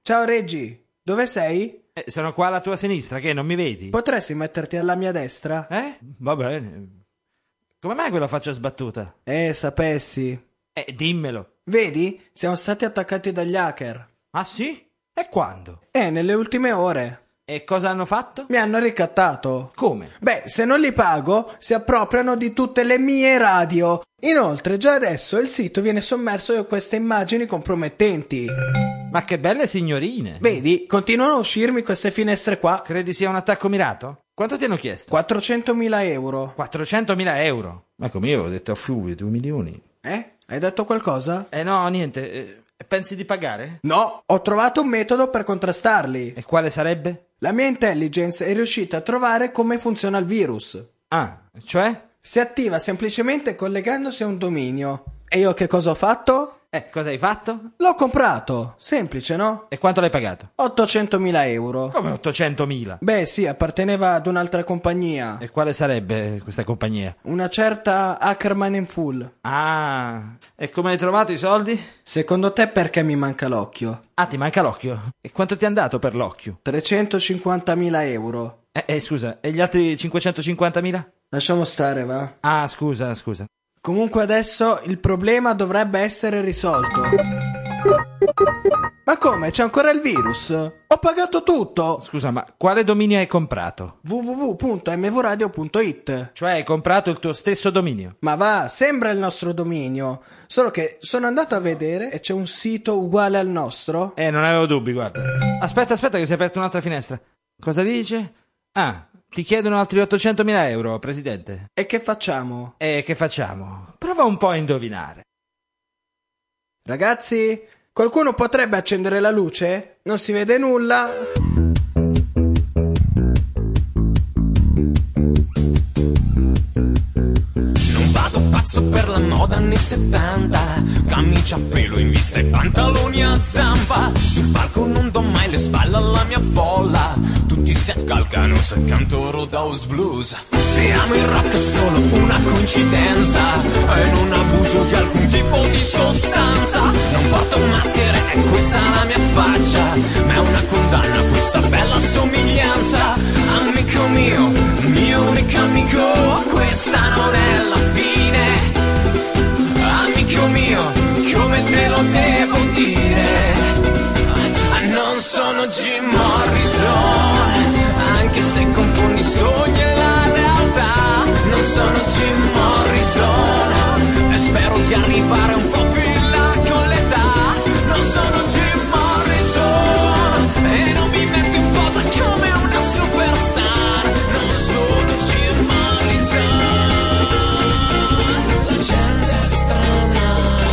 Ciao Reggi, dove sei? Sono qua alla tua sinistra, che non mi vedi? Potresti metterti alla mia destra? Va bene. Come mai quella faccia sbattuta? Sapessi. Dimmelo. Vedi? Siamo stati attaccati dagli hacker. Ah sì? E quando? Nelle ultime ore. E cosa hanno fatto? Mi hanno ricattato. Come? Beh, se non li pago, si appropriano di tutte le mie radio. Inoltre, già adesso il sito viene sommerso da queste immagini compromettenti. Ma che belle signorine. Vedi, continuano a uscirmi queste finestre qua. Credi sia un attacco mirato? Quanto ti hanno chiesto? 400.000 euro. 400.000 euro? Ma come io avevo detto a Fluvio 2 milioni. Hai detto qualcosa? No, niente. Pensi di pagare? No, ho trovato un metodo per contrastarli. E quale sarebbe? La mia intelligence è riuscita a trovare come funziona il virus. Ah, cioè? Si attiva semplicemente collegandosi a un dominio. E io che cosa ho fatto? Cosa hai fatto? L'ho comprato. Semplice, no? E quanto l'hai pagato? 800.000 euro. Come 800.000? Beh, sì, apparteneva ad un'altra compagnia. E quale sarebbe questa compagnia? Una certa Ackerman Full. Ah, e come hai trovato i soldi? Secondo te perché mi manca l'occhio? Ah, ti manca l'occhio? E quanto ti hanno dato per l'occhio? 350.000 euro. Scusa, e gli altri 550.000? Lasciamo stare, va? Ah, scusa. Comunque adesso il problema dovrebbe essere risolto. Ma come? C'è ancora il virus? Ho pagato tutto! Scusa, ma quale dominio hai comprato? www.mvradio.it. Cioè hai comprato il tuo stesso dominio? Ma va, sembra il nostro dominio. Solo che sono andato a vedere e c'è un sito uguale al nostro. Non avevo dubbi, guarda. Aspetta che si è aperta un'altra finestra. Cosa dice? Ah, ti chiedono altri 800.000 euro, presidente. E che facciamo? Che facciamo? Prova un po' a indovinare. Ragazzi, qualcuno potrebbe accendere la luce? Non si vede nulla. Non vado pazzo per la moda anni 70, camicia a pelo in vista e pantaloni a zampa. Sul palco non do mai le spalle alla mia folla, tutti si accalcano se canto Roadhouse Blues. Se amo il rock è solo una coincidenza e non abuso di alcun tipo di sostanza. Non porto maschere e questa è la mia faccia, ma è una condanna questa bella somiglianza. Amico mio unico amico, questa non è la fine. Amico mio, come te lo devo dire? Non sono Jim Morrison, anche se confondi i sogni e la realtà. Non sono Jim Morrison e spero di arrivare un po' più in là con l'età. Non sono Jim Morrison e non mi metto in posa come una superstar. Non sono Jim Morrison, la gente è strana.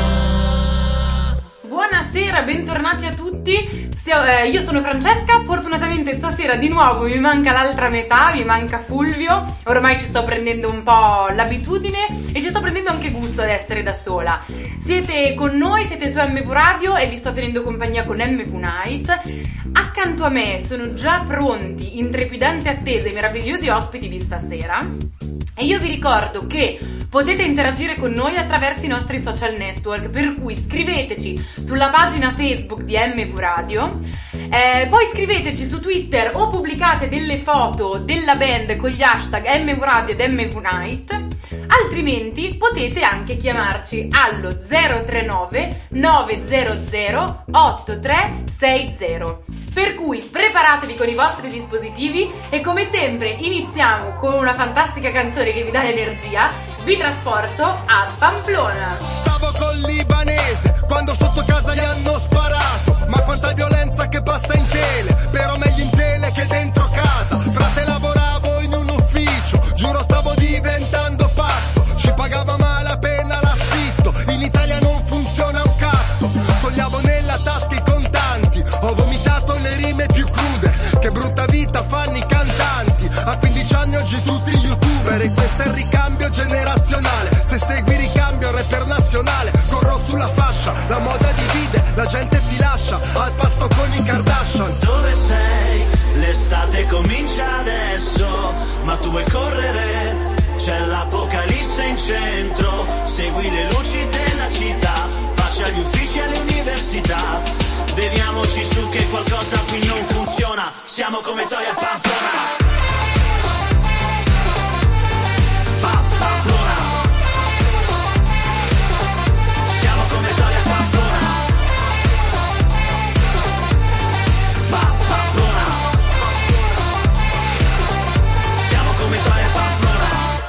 Buonasera, bentornati a tutti. Io sono Francesca, fortunatamente stasera di nuovo mi manca l'altra metà, mi manca Fulvio. Ormai ci sto prendendo un po' l'abitudine e ci sto prendendo anche gusto ad essere da sola. Siete con noi, siete su MV Radio e vi sto tenendo compagnia con MV Night. Accanto a me sono già pronti, in trepidante attesa, i meravigliosi ospiti di stasera. E io vi ricordo che potete interagire con noi attraverso i nostri social network, per cui scriveteci sulla pagina Facebook di MV Radio, poi scriveteci su Twitter o pubblicate delle foto della band con gli hashtag MV Radio ed MV Night, altrimenti potete anche chiamarci allo 039 900 8360. Per cui preparatevi con i vostri dispositivi e come sempre iniziamo con una fantastica canzone che vi dà l'energia. Vi trasporto a Pamplona. Stavo col libanese quando sotto casa gli hanno sparato, ma quanta violenza che passa in tele, però meglio in tele che dentro casa. Frate, lavoravo in un ufficio, giuro stavo diventando pazzo, ci pagava malapena l'affitto, in Italia non funziona un cazzo. Togliavo nella tasca i contanti, ho vomitato le rime più crude, che brutta vita fanno i cantanti. A 15 anni oggi tutti youtuber e questo è il ricambio generazionale. Se segui ricambio rapper nazionale, corro sulla fascia, la moda divide, la gente si lascia, al passo con i Kardashian. Dove sei? L'estate comincia adesso, ma tu vuoi correre? C'è l'apocalisse in centro, segui le luci della città, pace agli uffici e alle università, beviamoci su che qualcosa siamo come Toia e Pamplona. Siamo come Toia e Pamplona. Pamplona. Siamo come Toia e Pamplona.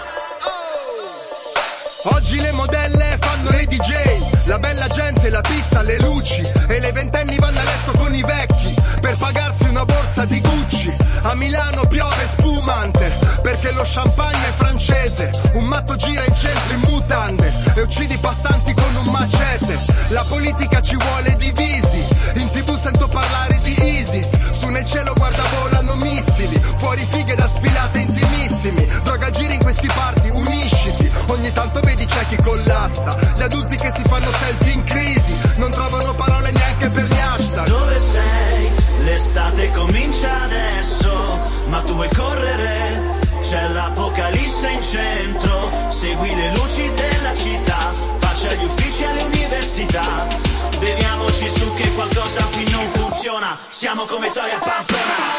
Oggi le modelle fanno le DJ, la bella gente, la pista, le luci, e le ventenni vanno a letto con i vecchi per pagarsi una borsa di Gucci. A Milano piove spumante perché lo champagne è francese. Un matto gira in centro in mutande e uccide i passanti con un macete. La politica ci vuole divisi, in TV sento parlare di ISIS. Su nel cielo guarda volano missili, fuori fighe da sfilate intimissimi. Droga giri in questi party, unisciti. Ogni tanto vedi c'è chi collassa, gli adulti che si fanno selfie in crisi, non trovano parole neanche per gli hashtag. Dove sei? L'estate comincia adesso, ma tu vuoi correre? C'è l'apocalisse in centro, segui le luci della città, pace agli uffici e alle università. Beviamoci su che qualcosa qui non funziona, siamo come Toia e Pamplona.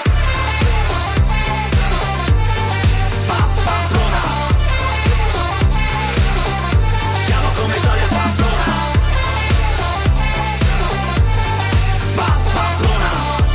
Pamplona. Siamo come Toia e Pamplona. Pamplona.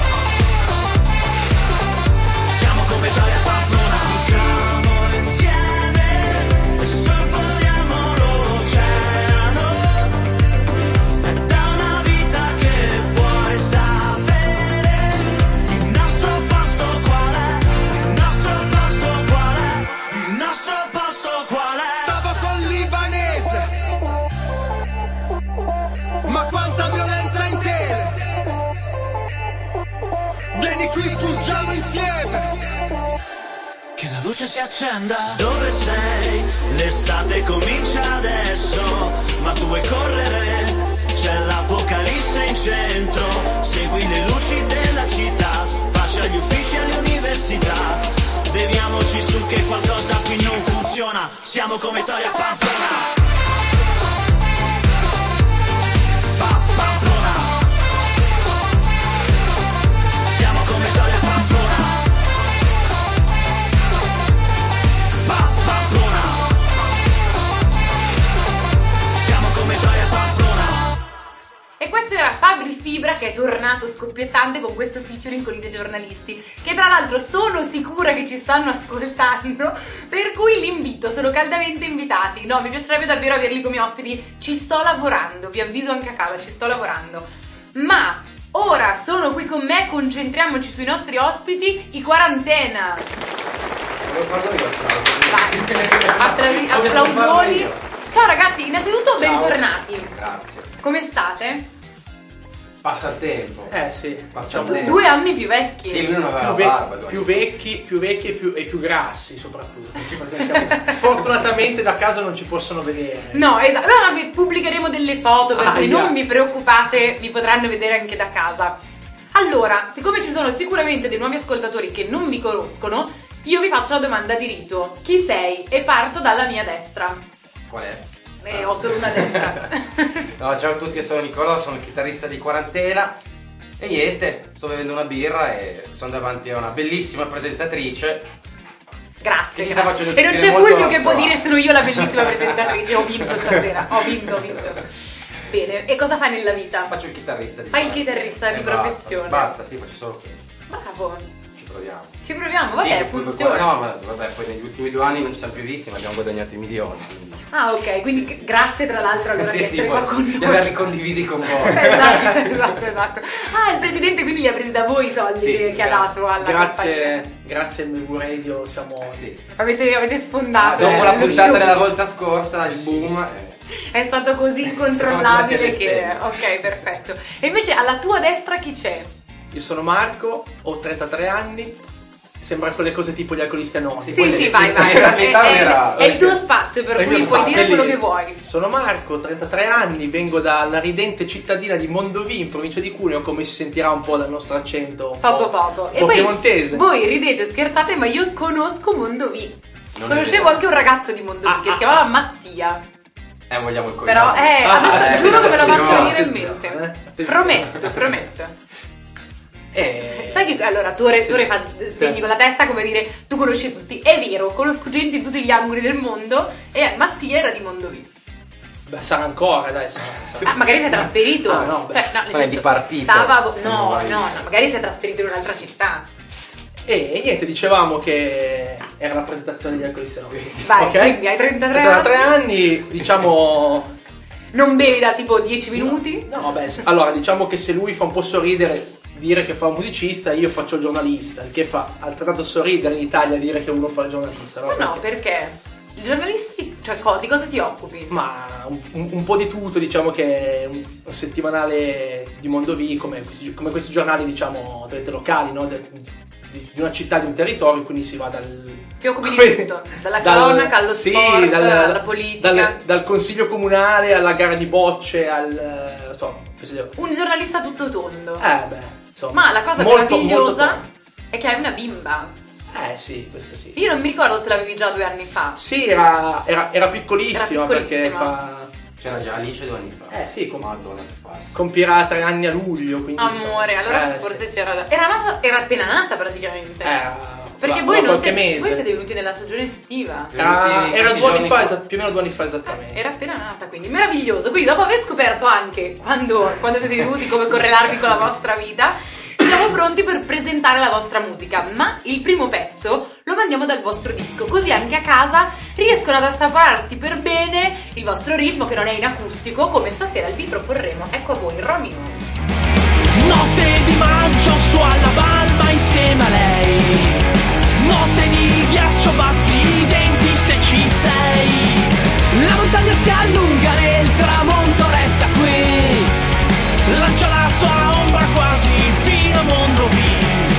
Siamo come Toia e Pamplona. Siamo insieme e sorvoliamo l'oceano. È da una vita che vuoi sapere il nostro posto qual è, il nostro posto qual è, il nostro posto qual è. Stavo col libanese, ma quanta violenza in tele. Vieni qui, fuggiamo insieme. Che la luce si accenda. Dove sei? L'estate comincia adesso, ma tu vuoi correre? C'è l'apocalisse in centro, segui le luci della città, pace agli uffici e alle università. Beviamoci su che qualcosa qui non funziona, siamo come Toia e Pamplona. Pamplona. Siamo come Toia e Pamplona. Pamplona. Siamo come Toia e Pamplona. E questo era Fabri Fibra, che è tornato scoppiettante con questo featuring con i dei giornalisti, che tra l'altro sono sicura che ci stanno ascoltando, per cui li invito, sono caldamente invitati. No, mi piacerebbe davvero averli come ospiti, ci sto lavorando, vi avviso anche a casa, ci sto lavorando. Ma ora sono qui con me, concentriamoci sui nostri ospiti, i Quarantena. Vai, applausoni. Ciao ragazzi, innanzitutto bentornati. Grazie. Come state? Passa il tempo. Sì, Passa il tempo. 2 anni più vecchi. Sì, lui non aveva più, la barba. più vecchi e più grassi soprattutto. Ci presentiamo. Fortunatamente da casa non ci possono vedere. No, esatto. No, ma pubblicheremo delle foto, per cui yeah. non vi preoccupate, vi potranno vedere anche da casa. Allora, siccome ci sono sicuramente dei nuovi ascoltatori che non vi conoscono, io vi faccio la domanda di rito. Chi sei? E parto dalla mia destra. Qual è? Ho solo una destra. No, ciao a tutti, io sono Nicolò, sono il chitarrista di Quarantena. E niente, sto bevendo una birra e sono davanti a una bellissima presentatrice. Grazie. Che ci sta grazie. facendo E non c'è sentire molto Fulvio che può nostro. dire sono io la bellissima presentatrice. Ho vinto stasera. Ho vinto. Bene, e cosa fai nella vita? Faccio il chitarrista di Fai il Quarantena. chitarrista di professione. Basta, sì, faccio solo quello. Bravo. Ci proviamo. Ci proviamo, vabbè, Sì, funziona. No, ma vabbè, poi negli ultimi 2 anni non ci siamo più visti, ma abbiamo guadagnato i milioni. Quindi. Ah, ok, quindi grazie tra l'altro allora di essere qua con di noi. averli condivisi con voi. esatto. Ah, il presidente quindi li ha presi da voi i soldi Sì, che sì, ha dato alla compagnia. Grazie al Mebu Radio siamo... Sì. Avete sfondato. Dopo la puntata della volta scorsa, il boom. È stato così incontrollabile che... Ok, perfetto. E invece alla tua destra chi c'è? Io sono Marco, ho 33 anni. Sembra quelle cose tipo gli alcolisti anonimi. Sì, vai. È il tuo spazio, per cui puoi dire quello che vuoi. Sono Marco, 33 anni, vengo dalla ridente cittadina di Mondovì, in provincia di Cuneo, come si sentirà un po' dal nostro accento. Poco. E piemontese. Voi ridete, scherzate, ma io conosco Mondovì. Conoscevo anche un ragazzo di Mondovì che si chiamava Mattia. Vogliamo il cognome. Però adesso giuro che me lo faccio no, venire in mente. Prometto. Sai che allora tu fa segni con la testa come dire tu conosci tutti. È vero, conosco gente in tutti gli angoli del mondo e Mattia era di Mondovì. Beh, sarà ancora, dai. Magari si è trasferito. No, cioè, no, nel non è senso, di partito. No, magari si è trasferito in un'altra città. E niente, dicevamo che era la presentazione di Alcolisti Anonimi. Vai, Ok? quindi hai 33 anni, diciamo... Non bevi da tipo 10 minuti? No, beh, allora diciamo che se lui fa un po' sorridere dire che fa un musicista, io faccio il giornalista, il che fa altrettanto sorridere in Italia dire che uno fa il giornalista, no? No, perché? I giornalisti, cioè di cosa ti occupi? Ma un po' di tutto, diciamo che è un settimanale di Mondovì, come questi giornali, diciamo, locali, no? Di una città, di un territorio, quindi si va ti occupi di tutto, dalla cronaca allo sport, alla politica, dal consiglio comunale alla gara di bocce, un giornalista tutto tondo. Insomma, ma la cosa molto, meravigliosa è che hai una bimba. Sì, questo sì. Io non mi ricordo se l'avevi già 2 anni fa. Sì, era piccolissima, perché c'era già Alice 2 anni fa. Sì, Madonna, se passa. Compirà 3 anni a luglio, quindi amore, allora forse c'era era appena nata praticamente. Perché voi non siete, voi siete venuti nella stagione estiva. Era 2 anni fa, più o meno 2 anni fa esattamente. Era appena nata, quindi meraviglioso. Quindi dopo aver scoperto anche quando siete venuti, come correlarvi con la vostra vita, siamo pronti per presentare la vostra musica. Ma il primo pezzo lo mandiamo dal vostro disco, così anche a casa riescono ad assaporarsi per bene il vostro ritmo, che non è in acustico, come stasera vi proporremo. Ecco a voi, Romeo. Notte di maggio su alla Balma insieme a lei. Notte di ghiaccio, batti i denti se ci sei. La montagna si allunga e il tramonto resta qui. Lancia la sua ombra quasi fino a Mondovì.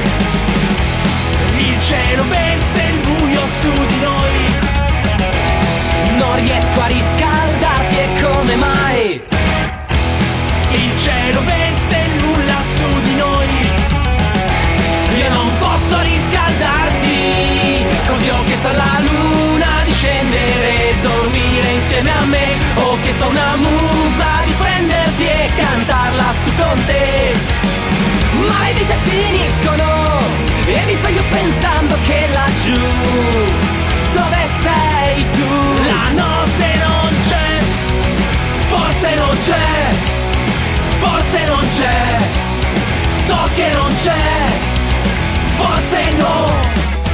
Il cielo veste il buio su di noi. Non riesco a riscaldarti e come mai? Il cielo veste il nulla su di noi. Io non posso riscaldarti, così ho chiesto alla luna di scendere e dormire insieme a me. Ho chiesto a una musa di prenderti e cantarla su con te. Ma le vite finiscono e mi sveglio pensando che laggiù dove sei tu la notte non c'è, forse non c'è, forse non c'è, so che non c'è, forse no.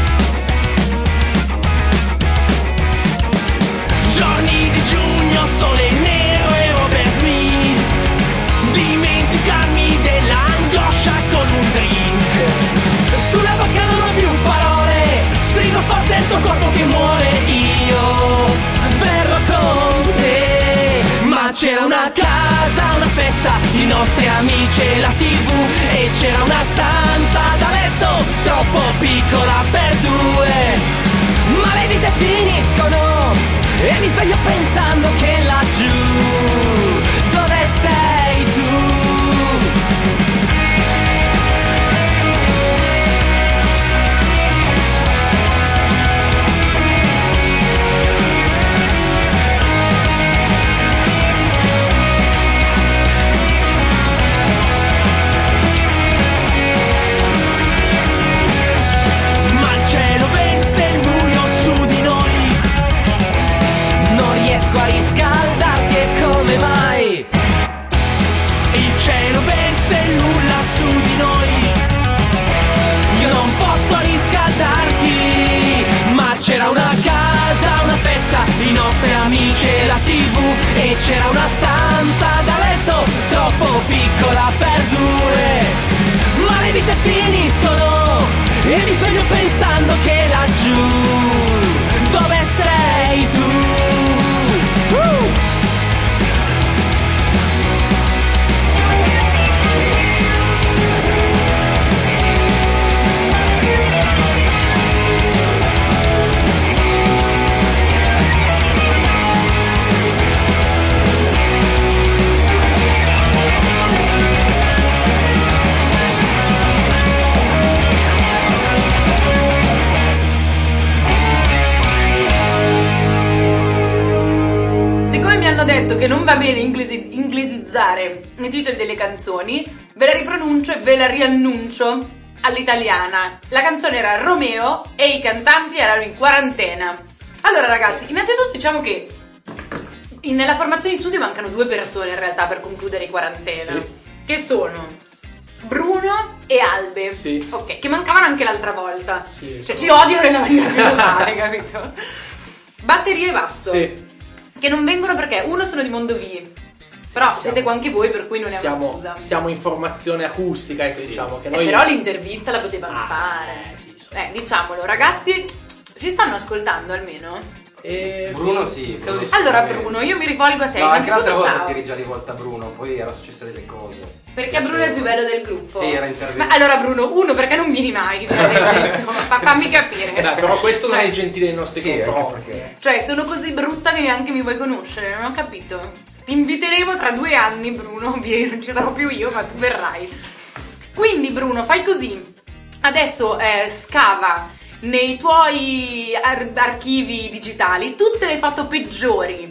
Giorni di giugno, sole nero e Robert Smith. Dimenticarmi dell'angoscia con un drink. Sulla bocca non ho più parole, strido forte il tuo corpo che muore. Io verrò con te. Ma c'era una casa, una festa, i nostri amici e la TV. E c'era una stanza da letto troppo piccola per 2. Ma le vite finiscono e mi sveglio pensando che laggiù dove sei tu. Ma il cielo veste il buio su di noi. Non riesco a riscaldarti e come mai? Il cielo veste il nulla su di noi. Io non posso riscaldarti, ma c'era una casa, una festa, i nostri amici e la TV. E c'era una stanza da letto troppo piccola per 2. Ma le vite finiscono e mi sveglio pensando che laggiù dove sei tu. Siccome mi hanno detto che non va bene usare i titoli delle canzoni, ve la ripronuncio e ve la riannuncio all'italiana. La canzone era Romeo e i cantanti erano in quarantena. Allora ragazzi, innanzitutto diciamo che nella formazione di studio mancano 2 persone in realtà per concludere i quarantena, Sì. che sono Bruno e Albe. Sì. Ok, che mancavano anche l'altra volta. Sì, cioè sono- ci odiano nella maniera più totale, capito? Batteria e basso. Sì. Che non vengono perché uno sono di Mondovì. Però siamo- siete qua anche voi, per cui non è una scusa. Siamo in formazione acustica, ecco, diciamo che noi... Però l'intervista la potevano fare. sì, insomma. Diciamolo, ragazzi, ci stanno ascoltando almeno? Bruno sì. credo di sì. Allora Bruno, io mi rivolgo a te. No, anche l'altra Innanzitutto volta ciao. ti eri già rivolta a Bruno, poi erano successe delle cose. Perché Bruno è il più bello del gruppo. Sì, era intervenuto. Ma allora Bruno, uno, perché non vieni mai? Cioè, nel senso, fammi capire. Dai, però questo non Cioè, è gentile nei nostri Sì, anche confronti. perché- Cioè, sono così brutta che neanche mi vuoi conoscere, non ho capito. Ti inviteremo tra 2 anni, Bruno, vieni, non ci sarò più io, ma tu verrai. Quindi, Bruno, fai così. Adesso scava nei tuoi archivi digitali tutte le foto peggiori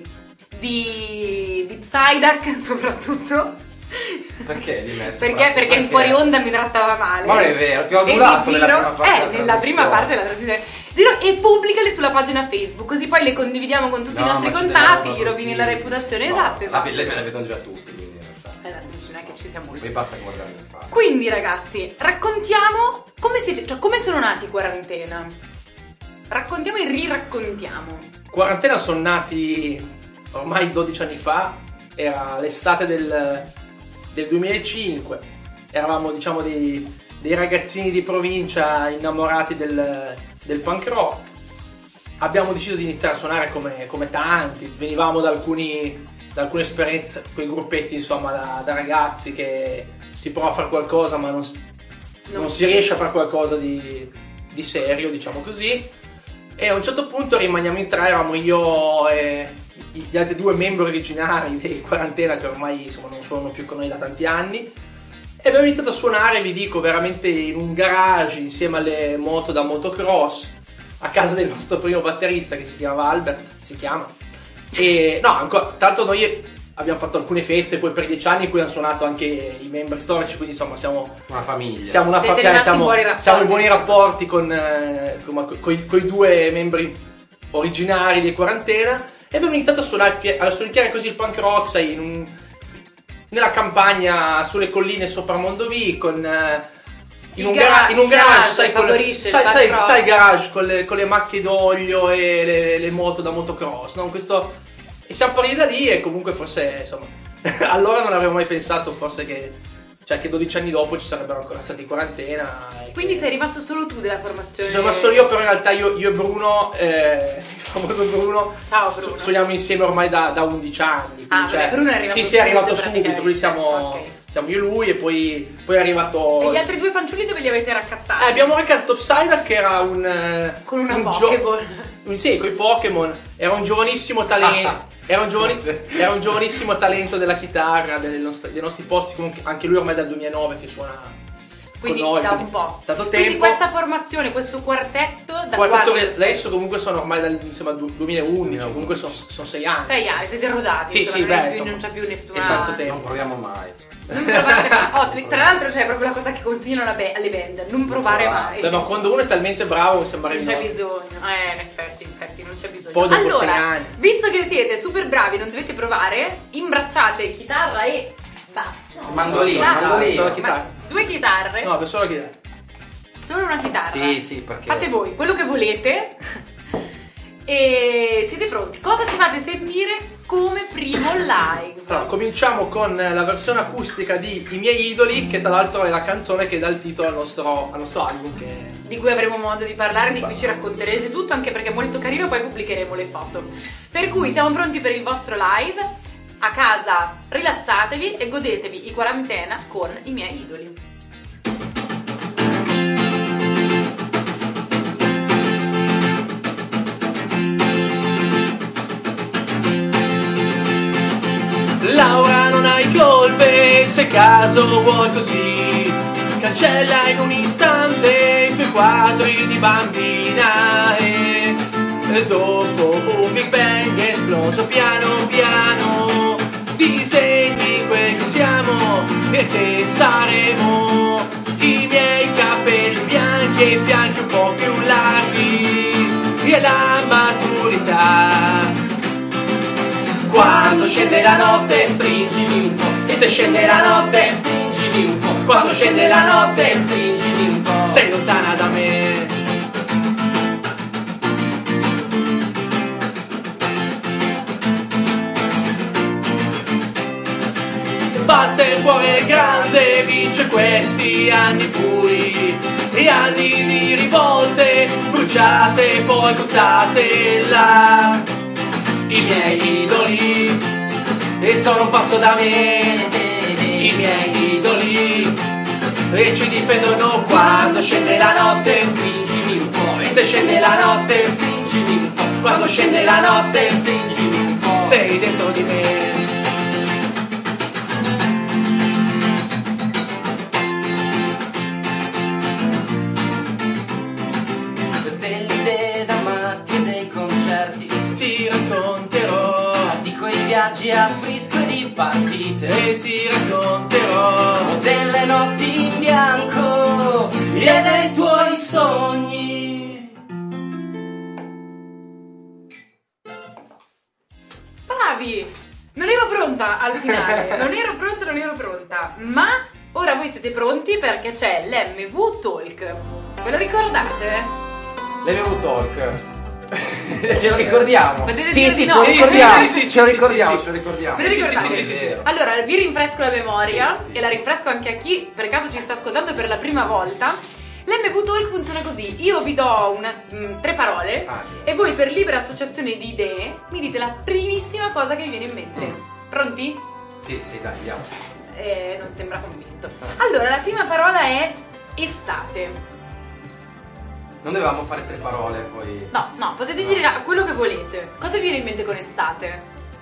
di Psydark, soprattutto. Perché di me? Perché in fuori onda mi trattava male. Ma non è vero, ti ho E adulato di nella giro- prima parte della nella prima trasmissione. parte della trasmissione. Giro e pubblicale sulla pagina Facebook, così poi le condividiamo con tutti i No, nostri ma ci contatti, teniamo gli rovini tutti. la reputazione. No, Esatto, la esatto. lei me la vedono già tutti, quindi in realtà. Non è che ci siamo Poi molti. basta guardarmi in faccia. Quindi ragazzi, raccontiamo come siete, cioè come sono nati in quarantena. Raccontiamo e riraccontiamo. Quarantena sono nati ormai 12 anni fa, era l'estate del 2005, eravamo diciamo dei ragazzini di provincia innamorati del punk rock, abbiamo deciso di iniziare a suonare come tanti, venivamo da alcune esperienze, quei gruppetti insomma da ragazzi che si prova a fare qualcosa ma non si riesce a fare qualcosa di serio, diciamo così. E a un certo punto rimaniamo in 3, eravamo io e gli altri 2 membri originari dei Quarantena che ormai insomma non suonano più con noi da tanti anni, e abbiamo iniziato a suonare, vi dico, veramente in un garage insieme alle moto da motocross, a casa del nostro primo batterista che si chiamava Albert, si chiama, e no, ancora, tanto noi abbiamo fatto alcune feste poi per 10 anni in cui hanno suonato anche i membri storici, quindi insomma siamo Una famiglia. siamo una Siete famiglia, rimasti in buoni rapporti. siamo in buoni rapporti con i 2 membri originari dei Quarantena, e abbiamo iniziato a suonare così il punk rock, sai, nella campagna sulle colline sopra Mondovì, in un garage, sai, favorisce il punk rock. sai, garage con le macchie d'olio e le moto da motocross, no? E siamo partiti da lì, e comunque forse insomma allora non avremmo mai pensato forse che 12 anni dopo ci sarebbero ancora stati in Quarantena. Quindi sei rimasto solo tu della formazione. Ci sono rimasto io, però in realtà io e Bruno, il famoso Bruno, Ciao, Bruno. suoniamo insieme ormai da 11 anni. Quindi, vabbè, Bruno è arrivato Sì, è arrivato subito, subito, quindi siamo praticamente. io e lui, e poi è arrivato... E gli altri 2 fanciulli dove li avete raccattati? Abbiamo raccattato Psydark, che era Con una un Pokéball. Sì, con i Pokémon. Era un giovanissimo talento. Era un giovanissimo talento della chitarra, dei nostri posti. Comunque, anche lui ormai dal 2009 che suona Quindi con noi. da un po'. Tanto Quindi tempo. questa formazione, questo quartetto da Quartetto quando? che adesso comunque sono ormai dal 2011, comunque sono 6 anni. 6 anni, siete rodati. Sì, insomma, sì, non è beh, più- insomma, non c'è più è nessuna. tanto tempo. Non proviamo mai. Non provate mai. Tra l'altro c'è proprio la cosa che consigliano alle band, non provare mai. Beh, ma quando uno è talmente bravo sembra Non c'è rinnovare. bisogno, in effetti non c'è bisogno. Poi dopo 6 Allora, anni. visto che siete super bravi, non dovete provare, imbracciate chitarra e basso. No, Mandolino, chitarra. mandolino. Solo chitarra. Ma 2 chitarre, No, per solo la chitarra. solo una chitarra. Sì, perché... Fate voi quello che volete. E siete pronti? Cosa ci fate sentire come primo live? Allora, cominciamo con la versione acustica di I miei idoli, che tra l'altro è la canzone che dà il titolo al nostro album, che Di cui avremo modo di parlare, di cui ci racconterete tutto, anche perché è molto carino, poi pubblicheremo le foto. Per cui siamo pronti per il vostro live. A casa rilassatevi e godetevi i Quarantena con i miei idoli. Laura, non hai colpe, se caso vuoi così, cancella in un istante i tuoi quadri di bambina, e dopo un Big Bang esploso piano piano disegni quel che e te saremo i miei capelli bianchi e i fianchi un po' più larghi e la maturità. Quando scende la notte stringimi un po', e se scende la notte stringimi un po', quando scende la notte stringimi un po', sei lontana da me. Batte il cuore grande, vince questi anni bui, e anni di rivolte, bruciate poi buttate là. I miei idoli, e sono un passo da me, i miei idoli, e ci difendono. Quando scende la notte stringimi un po', e se scende la notte stringimi un po', quando scende la notte stringimi un po', sei dentro di me. Ti racconterò di quei viaggi a Frisco e di partite, e ti racconterò delle notti in bianco e dei tuoi sogni. Bravi! Non ero pronta al finale, non ero pronta, ma ora voi siete pronti perché c'è l'MV Talk. Ve lo ricordate? L'MV Talk. Ce lo ricordiamo? Potete Sì, dire sì, di ce no? lo ricordiamo. Sì, Ce lo ricordiamo, sì. ce lo ricordiamo. Ve lo ricordate? Sì. Allora, vi rinfresco la memoria Sì. e la rinfresco anche a chi per caso ci sta ascoltando per la prima volta. L'MV Talk funziona così: io vi do 3 parole e voi per libera associazione di idee mi dite la primissima cosa che vi viene in mente. Pronti? Sì, dai, andiamo. Non sembra convinto. Allora, la prima parola è estate. Non dovevamo fare 3 parole, poi... No, potete dire quello che volete. Cosa vi viene in mente con estate?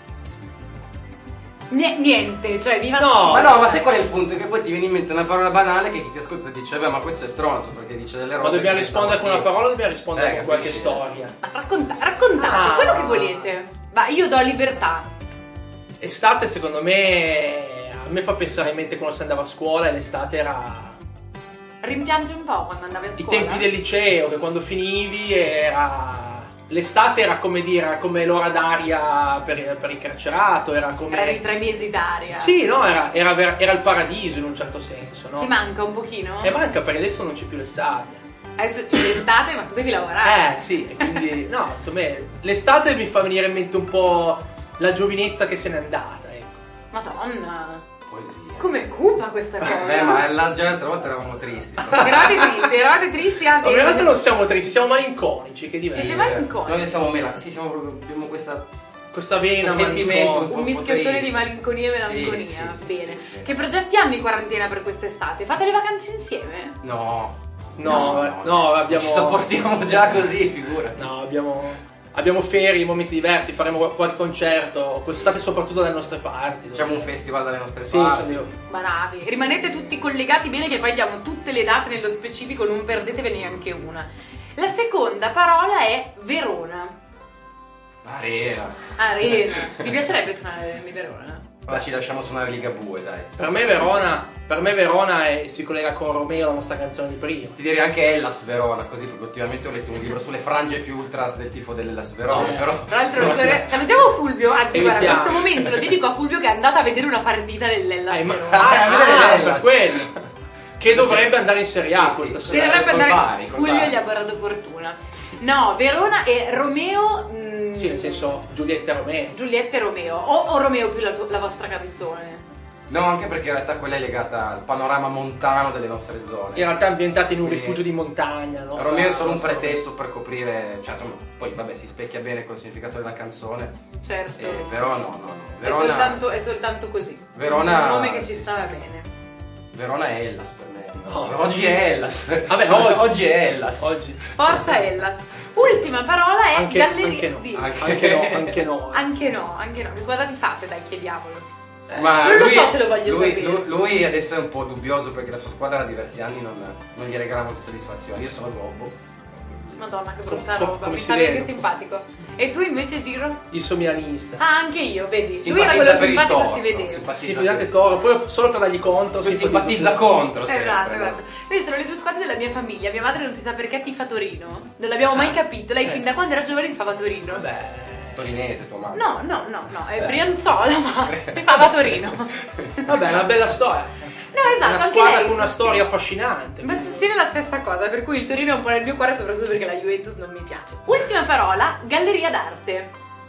Niente, cioè vi va Ma sai qual è il punto? Che poi ti viene in mente una parola banale che chi ti ascolta dice ma questo è stronzo perché dice delle robe. Ma dobbiamo che rispondere con una pensavo parola o dobbiamo rispondere io. con qualche Capisci? storia? Raccontate quello che volete. Ma io do libertà. Estate secondo me a me fa pensare in mente quando si andava a scuola e l'estate era Rimpiangi un po' quando andavi a i scuola? tempi del liceo, che quando finivi l'estate era come dire, era come l'ora d'aria per il carcerato, era come... Erano i 3 mesi d'aria. Sì, no, era il paradiso in un certo senso, no? Ti manca un pochino? E manca perché adesso non c'è più l'estate. Adesso c'è l'estate ma tu devi lavorare. Sì, e quindi no, insomma, l'estate mi fa venire in mente un po' la giovinezza che se n'è andata, ecco. Madonna. Poesia. Come cupa questa cosa? Ma già l'altra volta eravamo tristi. Eravate tristi anche. In realtà non siamo tristi, siamo malinconici, che diverso. Siete malinconici? Noi siamo siamo proprio, abbiamo questa vena, sentimento Un mischiottone di malinconia e melanconia. Sì, Bene. sì. Che progetti hanno in quarantena per quest'estate? Fate le vacanze insieme? No, abbiamo... ci sopportiamo già così, figurati. No, abbiamo ferie in momenti diversi, faremo qualche concerto, quest'estate soprattutto dalle nostre parti. Facciamo un festival dalle nostre Sì, parti. Bravi. Rimanete tutti collegati bene che poi diamo tutte le date nello specifico, non perdetevene neanche una. La seconda parola è Verona. Arena. Mi piacerebbe suonare di Verona. Ma ci lasciamo suonare Ligabue, dai. Per me Verona si collega con Romeo, la nostra canzone di prima. Ti direi anche Hellas Verona, così perché ultimamente ho letto un libro sulle frange più ultras del tifo dell'Hellas Verona, però... Tra l'altro salutiamo Fulvio, anzi guarda, Evitiamo. questo momento lo dedico a Fulvio che è andato a vedere una partita dell'Hellas Verona. Per quello. Che dovrebbe andare in Serie A questa Che sera. dovrebbe col andare Bari, col Fulvio Bari. gli ha guardato fortuna. No, Verona e Romeo. Sì, nel senso Giulietta e Romeo. Giulietta e Romeo. O Romeo più la vostra canzone? No, anche perché in realtà quella è legata al panorama montano delle nostre zone. In realtà ambientata in un rifugio di montagna, no? Romeo è solo un pretesto per coprire, cioè insomma, poi vabbè si specchia bene col significato della canzone. Certo. Però no. È soltanto così. Verona- Un nome che ci stava bene. Verona è Hellas per me. Oggi è Hellas. Vabbè, oggi è Hellas. Oggi. Forza Hellas. Ultima parola è Anche galleria. no. Di- Anche no. Anche no. Che sguardati fate, dai, chiediamolo. Ma Non lo so se lo voglio sapere. Lui adesso è un po' dubbioso perché la sua squadra da diversi anni non gli regalava soddisfazioni. Io sono Gobbo. Madonna, che brutta Com- roba, come mi si sta vede? che simpatico. E tu invece, Giro? Il suo milanista. Ah, anche io, vedi. Lui Simpatizza era quello per il simpatico, Toro, si vedeva. simpatizza Simpatizzate per- Toro, poi solo per dargli contro. Poi simpatizza contro sempre. Esatto, no? esatto. Queste sono le due squadre della mia famiglia. Mia madre non si sa perché tifa Torino. Non l'abbiamo mai capito. Lei fin da quando era giovane tifava Torino. Vabbè. Torinese, tua mamma. No, è Brianzola, ma tifava Torino. Vabbè, è una bella storia. No, esatto, Una anche squadra lei con una sostiene- storia affascinante. Ma sostiene la stessa cosa, per cui il Torino è un po' nel mio cuore, soprattutto perché la Juventus non mi piace. Ultima parola, galleria d'arte.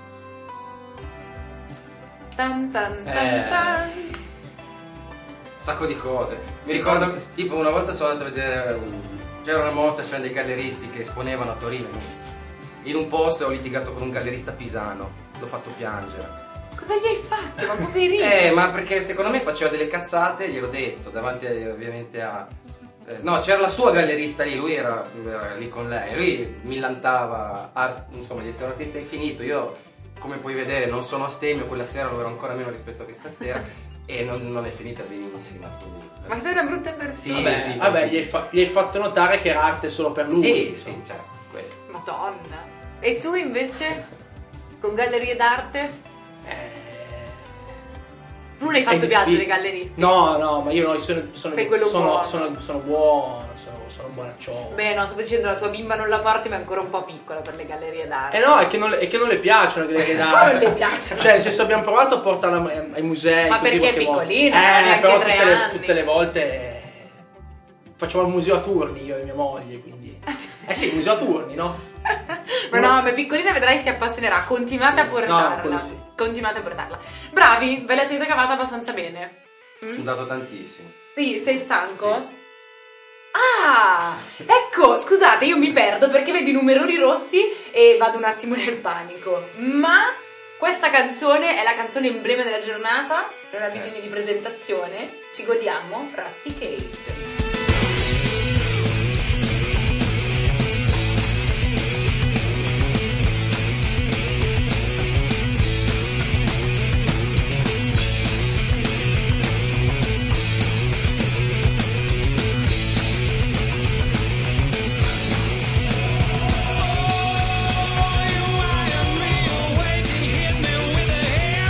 Tan tan tan tan. Un sacco di cose. Mi ricordo che tipo una volta sono andato a vedere c'era una mostra, c'erano dei galleristi che esponevano a Torino. In un posto ho litigato con un gallerista pisano, l'ho fatto piangere. Cosa gli hai fatto? Ma poverino. Ma perché secondo me faceva delle cazzate, gliel'ho detto, davanti ovviamente a... no, c'era la sua gallerista lì, lui era lì con lei, lui millantava, insomma, di essere un artista infinito. Io, come puoi vedere, non sono astemio, quella sera lo ero ancora meno rispetto a questa sera e non è finita benissimo. Quindi, Ma sei una brutta persona. Sì, Vabbè, gli hai fatto notare che era arte solo per lui. sì, cioè, questo. Madonna. E tu invece? Con gallerie d'arte? Tu non hai fatto viaggio nei galleristi? No, ma io sono Sei quello buono. sono buono, sono buonaccione. Beh, no, sto dicendo la tua bimba non la porti, ma è ancora un po' piccola per le gallerie d'arte. No, è che non le piacciono le gallerie d'arte. Non le piacciono? Cioè, nel senso, abbiamo provato a portarla ai musei. Ma così perché è qualche volta. piccolina, non ha neanche però 3 tutte anni. tutte le volte facciamo il museo a turni io e mia moglie, quindi. Sì, il museo a turni, no? Ma no, ma piccolina vedrai si appassionerà. Continuate a portarla. No, quello sì. Continuate a portarla. Bravi, ve la siete cavata abbastanza bene. Ho sudato tantissimo. Sì, sei stanco? Sì. Ah, ecco, scusate, io mi perdo perché vedo i numeroni rossi e vado un attimo nel panico. Ma questa canzone è la canzone emblema della giornata, non ha bisogno di presentazione. Ci godiamo Rusty Cage.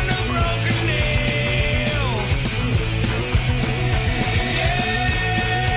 Yeah.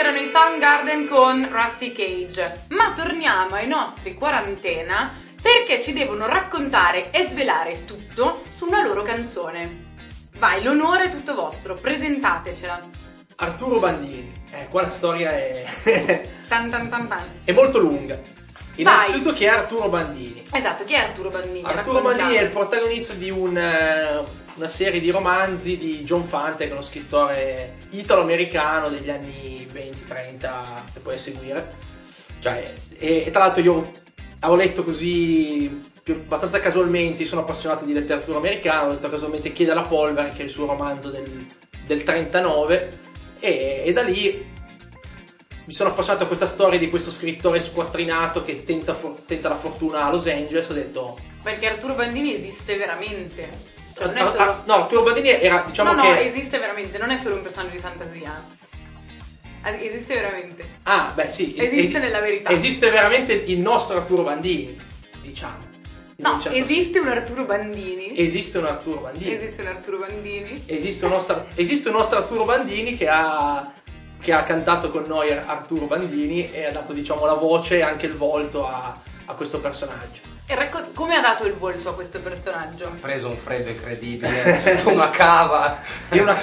erano i Soundgarden con Rusty Cage, ma torniamo ai nostri quarantena perché ci devono raccontare e svelare tutto su una loro canzone. Vai, l'onore è tutto vostro, presentatecela. Arturo Bandini. Qua la storia è Tan tan tan tan. è molto lunga. Innanzitutto chi è Arturo Bandini? Esatto, chi è Arturo Bandini? Arturo Bandini è il protagonista di una serie di romanzi di John Fante, che è uno scrittore italo-americano degli anni 20-30 e poi a seguire. Cioè, e tra l'altro io avevo letto così abbastanza casualmente, sono appassionato di letteratura americana, ho letto casualmente Chiede la polvere, che è il suo romanzo del 39, e da lì mi sono appassionato a questa storia di questo scrittore squattrinato che tenta la fortuna a Los Angeles. Ho detto, perché Arturo Bandini esiste veramente. Cioè, non è solo... no, Arturo Bandini era, diciamo, no, che esiste veramente, non è solo un personaggio di fantasia. Esiste veramente. Ah, beh, sì. Esiste nella verità. Esiste veramente il nostro Arturo Bandini, diciamo. No, esiste un Arturo Bandini. Esiste un Arturo Bandini. Esiste un Arturo Bandini. Esiste un nostro Arturo Bandini che ha cantato con noi Arturo Bandini e ha dato, diciamo, la voce e anche il volto a questo personaggio. E come ha dato il volto a questo personaggio? Ha preso un freddo incredibile sotto una cava. In una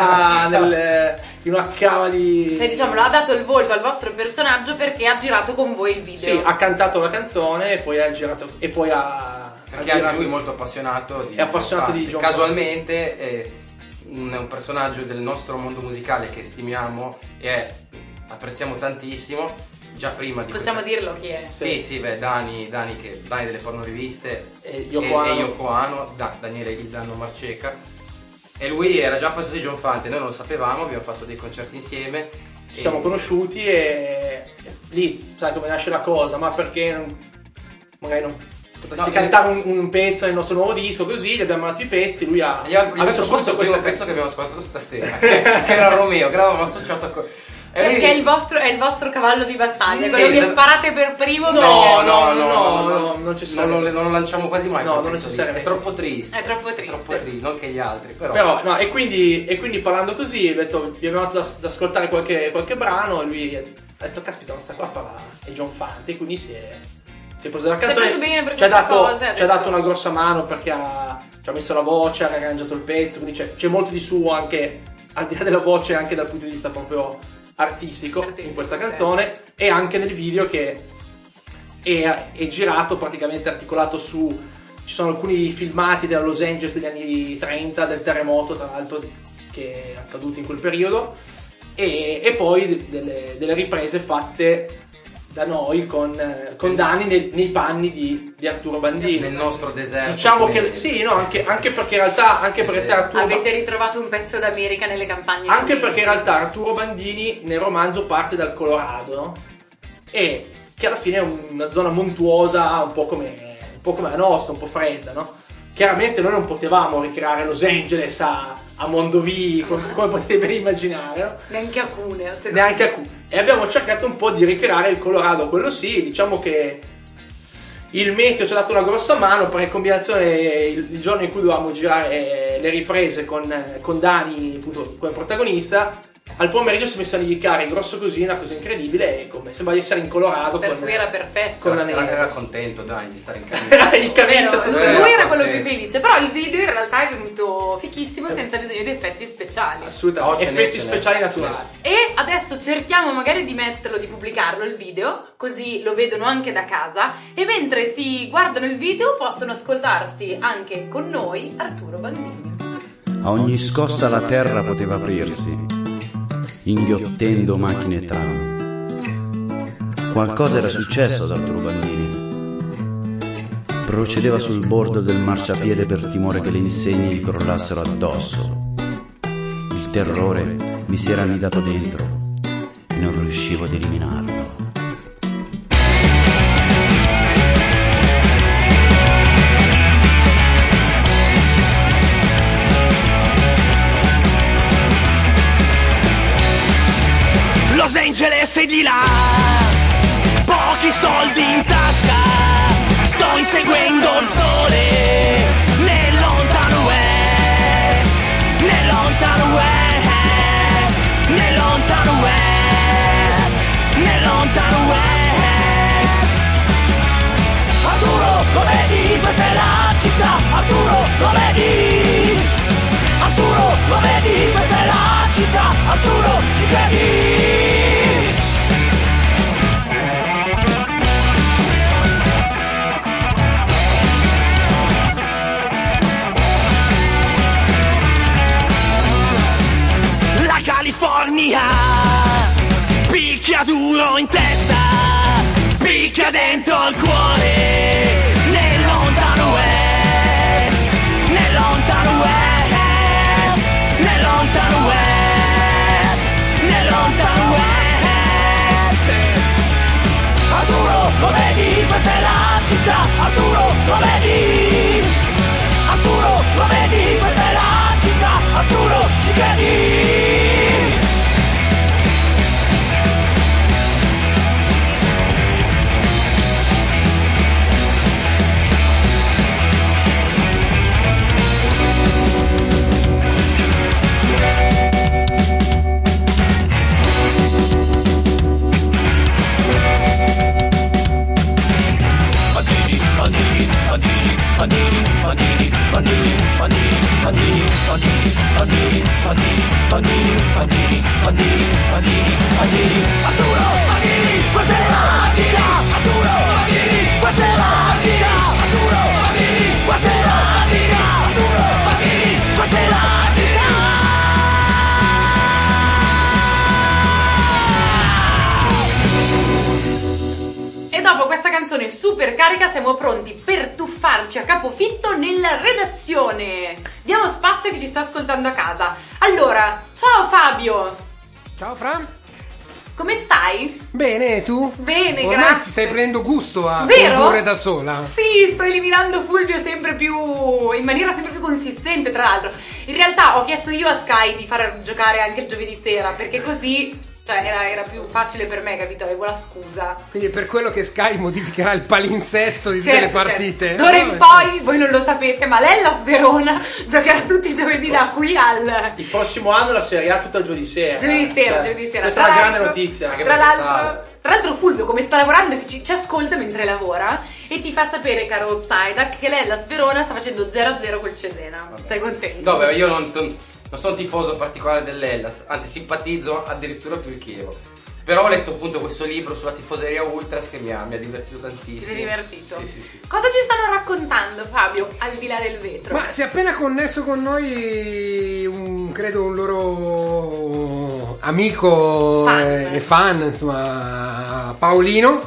cava di... Cioè, diciamo, ha dato il volto al vostro personaggio perché ha girato con voi il video. Sì, ha cantato la canzone e poi ha girato... E poi perché anche lui è molto appassionato di... È appassionato di John Casualmente... è un personaggio del nostro mondo musicale che stimiamo e apprezziamo tantissimo, già prima di possiamo dirlo chi è? Sì, beh, Dani delle pornoriviste e Yoko Ono, Daniele il Danno Marceca, e lui era già appassionato di John Fante, noi non lo sapevamo, abbiamo fatto dei concerti insieme, ci siamo conosciuti e lì sai come nasce la cosa, ma perché magari non potresti cantare un pezzo nel nostro nuovo disco, così gli abbiamo dato i pezzi, lui ha messo il primo pezzo che abbiamo ascoltato stasera, che era Romeo, che eravamo associato a perché è il vostro cavallo di battaglia, quello che sparate per primo. No, non lo lanciamo quasi mai. No, non necessariamente. È troppo triste. È troppo triste, non che gli altri. Però no, e quindi parlando così, gli abbiamo dato da ascoltare qualche brano e lui ha detto, caspita, ma sta qua parla è John Fante, quindi si è preso la canzone, ci ha dato una grossa mano perché ci ha messo la voce, ha arrangiato il pezzo, quindi c'è molto di suo anche al di là della voce, anche dal punto di vista proprio artistico in questa canzone, e anche nel video che è girato praticamente articolato ci sono alcuni filmati della Los Angeles degli anni 30, del terremoto tra l'altro che è accaduto in quel periodo, e poi delle riprese fatte da noi con Dani nei panni di Arturo Bandini, nel nostro deserto, diciamo che sì, no, anche perché in realtà per te Arturo avete ritrovato un pezzo d'America nelle campagne, anche perché in realtà Arturo Bandini nel romanzo parte dal Colorado, no? E che alla fine è una zona montuosa un po' come la nostra, un po' fredda, no? Chiaramente noi non potevamo ricreare Los Angeles a Mondovì come potete ben immaginare, no? Neanche a Cuneo, e abbiamo cercato un po' di ricreare il Colorado, quello sì, diciamo che il meteo ci ha dato una grossa mano, perché in combinazione il giorno in cui dovevamo girare le riprese con Dani appunto come protagonista, al pomeriggio si è messo a nevicare grosso così, una cosa incredibile, e come sembra di essere in Colorado, per cui era perfetto, con la neve. Era contento Dani di stare in camicia. In camicia lui era quello più felice, però il video in realtà è venuto fichissimo senza bisogno di effetti speciali, assolutamente, effetti speciali naturali. E adesso cerchiamo magari di metterlo, di pubblicarlo il video, così lo vedono anche da casa, e mentre si guardano il video possono ascoltarsi anche con noi Arturo Bandini. A ogni scossa la terra poteva aprirsi, inghiottendo macchine e tram. Qualcosa era successo ad Arturo Bandini. Procedeva sul bordo del marciapiede per timore che le insegne gli crollassero addosso. Il terrore mi si era annidato dentro e non riuscivo ad eliminarlo. Los Angeles è di là, pochi soldi in tasca, sto inseguendo il sole, nel lontano west, nel lontano west, nel lontano west. La California picchia duro in testa, picchia dentro il cuore, nel lontano West, nel lontano West, nel lontano West, nel lontano West. Arturo, lo vedi? Questa è la città. Arturo, lo vedi? Arturo, lo vedi? Questa è la città. Arturo, ci credi? Arturo, questa è la gira. Arturo, questa è la gira. Arturo, questa è la gira. Arturo, questa è la gira. E dopo questa canzone super carica siamo pronti per tuffarci a capofitto nella redazione. Diamo spazio a chi ci sta ascoltando a casa. Allora, ciao Fabio. Ciao Fra. Come stai? Bene, e tu? Bene, Ormai grazie. ci stai prendendo gusto a Vero? condurre da sola. Sì, sto eliminando Fulvio sempre più in maniera sempre più consistente, tra l'altro. In realtà ho chiesto io a Sky di far giocare anche il giovedì sera, perché così era più facile per me, capito? Avevo la scusa. Quindi è per quello che Sky modificherà il palinsesto di tutte le partite. D'ora in poi, voi non lo sapete, ma l'Hellas Verona giocherà tutti i giovedì da qui al... Il prossimo anno la Serie A tutta giovedì sera. Giovedì sera. Questa è una grande notizia. Tra l'altro Fulvio come sta lavorando ci ascolta mentre lavora e ti fa sapere, caro Psyduck, che l'Hellas Verona sta facendo 0-0 col Cesena. Vabbè. Sei contento? No, beh, io non sono tifoso particolare dell'Hellas, anzi simpatizzo addirittura più il Chievo. Però ho letto appunto questo libro sulla tifoseria Ultras che mi ha divertito tantissimo. Ti sei divertito? Sì. Cosa ci stanno raccontando, Fabio, al di là del vetro? Ma si è appena connesso con noi credo un loro amico e fan, insomma, Paolino.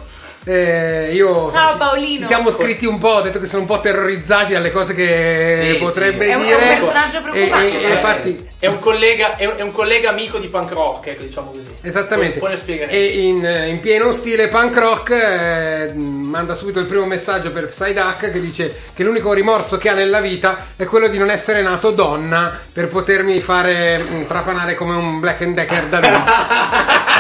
Ciao Paolino. Ci siamo scritti un po', ho detto che sono un po' terrorizzati dalle cose che potrebbe dire. È un personaggio preoccupante. E infatti è un collega amico di punk rock, ecco, diciamo così. Esattamente. Poi ne spiegheremo. E in pieno stile punk rock manda subito il primo messaggio per Psyduck che dice che l'unico rimorso che ha nella vita è quello di non essere nato donna per potermi fare trapanare come un Black & Decker da lui.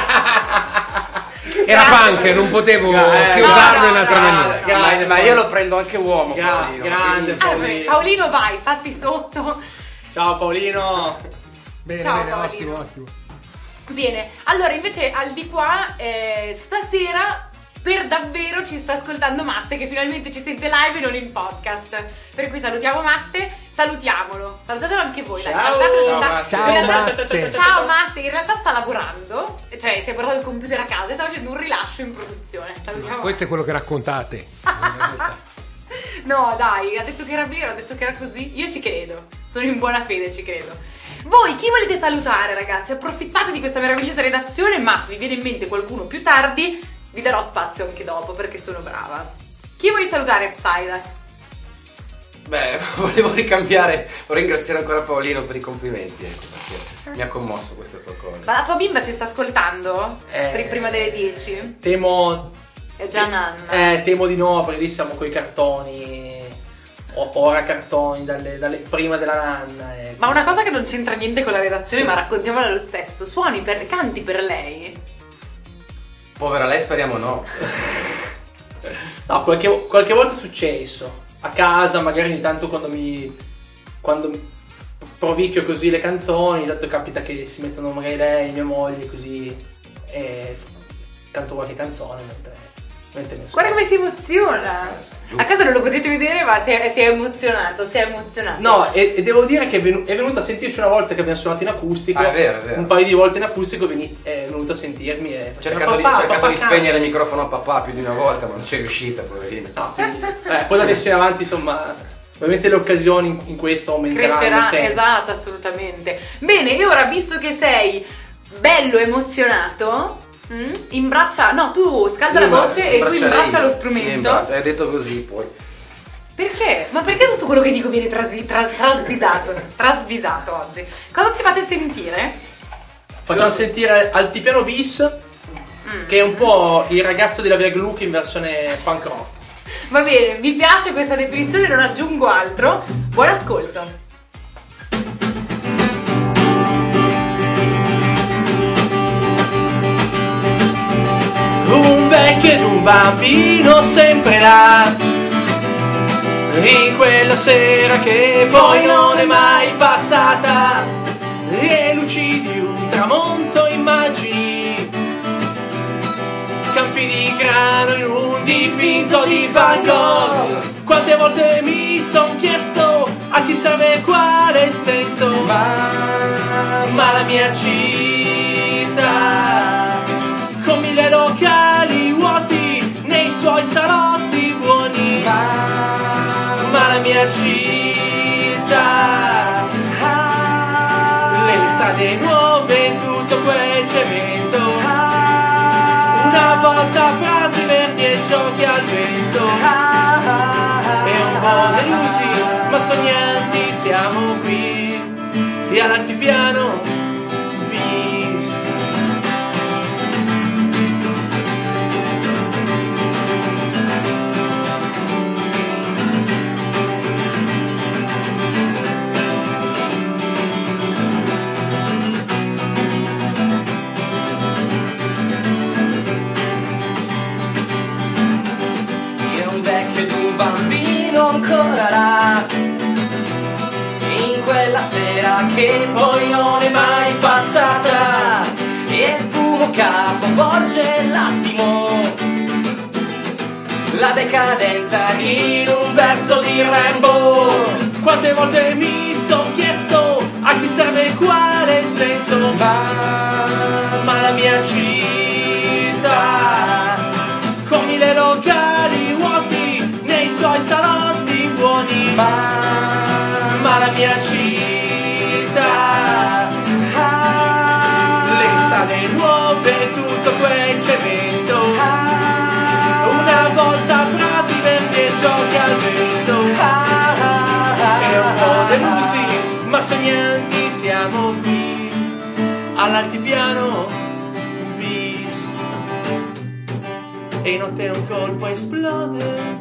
Era punk, non potevo che usarlo in altra maniera. Ma io lo prendo anche uomo, Paolino. Grande Paolino, vai, fatti sotto. Ciao Paolino. Bene, Ciao, bene, Paolino. ottimo. Bene, allora invece al di qua stasera per davvero ci sta ascoltando Matte, che finalmente ci sente live e non in podcast. Per cui salutiamo Matte, salutiamolo. Salutatelo anche voi. Ciao. Matte. Ciao Matte, in realtà sta lavorando, cioè si è portato il computer a casa e sta facendo un rilascio in produzione. Salutiamo. Questo è quello che raccontate. No dai, ha detto che era vero, ha detto che era così. Io ci credo, sono in buona fede, ci credo. Voi chi volete salutare, ragazzi? Approfittate di questa meravigliosa redazione, ma se vi viene in mente qualcuno più tardi vi darò spazio anche dopo perché sono brava. Chi vuoi salutare, Psyduck? Beh, volevo ricambiare, vorrei ringraziare ancora Paolino per i complimenti, ecco, perché mi ha commosso questa sua cosa. Ma la tua bimba ci sta ascoltando? Prima delle 10? Temo. È già nanna. Temo di no, perché lì siamo coi cartoni. Ora cartoni prima della nanna. Ma una cosa che non c'entra niente con la redazione, ma raccontiamola lo stesso. Canti per lei? Povera lei, speriamo no. No, qualche volta è successo. A casa, magari ogni tanto quando provicchio così le canzoni, tanto capita che si mettono magari lei, mia moglie, così e canto qualche canzone mentre mi ascolto. Guarda come si emoziona. A casa non lo potete vedere, ma si è emozionato, No, e devo dire che è venuto a sentirci una volta che abbiamo suonato in acustico. È vero. Un paio di volte in acustico venuto a sentirmi e Ho cercato di spegnere il microfono a papà più di una volta, ma non c'è riuscita, poverino. No, quindi, poi da adesso in avanti, insomma, ovviamente le occasioni in questo aumenteranno. Crescerà, sempre. esatto, assolutamente. Bene, e ora, visto che sei bello emozionato, imbraccia, no, tu scalda la voce e tu imbraccia lo strumento. Hai detto così poi. Perché? Ma perché tutto quello che dico viene trasvisato oggi? Cosa ci fate sentire? Facciamo sentire Altipiano bis, che è un po' il ragazzo della Via Gluck in versione punk rock. Va bene, mi piace questa definizione, non aggiungo altro. Buon ascolto. Un vecchio ed un bambino sempre là, in quella sera che poi non è mai passata, e luci di un tramonto immagini, campi di grano in un dipinto di Van Gogh. Quante volte mi son chiesto a chi serve quale senso, ma la mia città, con 1000 locali vuoti nei suoi salotti buoni, ma la mia città, le strade nuove, tutto quel cemento, una volta prati verdi e giochi al vento, e un po' delusi ma sognanti siamo qui, e all'altipiano bis. Ancora là, in quella sera che poi non è mai passata, e il fumo capovolge l'attimo, la decadenza in un verso di Rambo. Quante volte mi son chiesto a chi serve quale senso, ma la mia città, con 1000 locali vuoti nei suoi salotti buoni, ma la mia città, le strade nuove, tutto quel cemento, una volta prati verdi e giochi al vento, e un po' delusi ma sognanti siamo qui, all'altipiano bis, e notte un colpo esplode,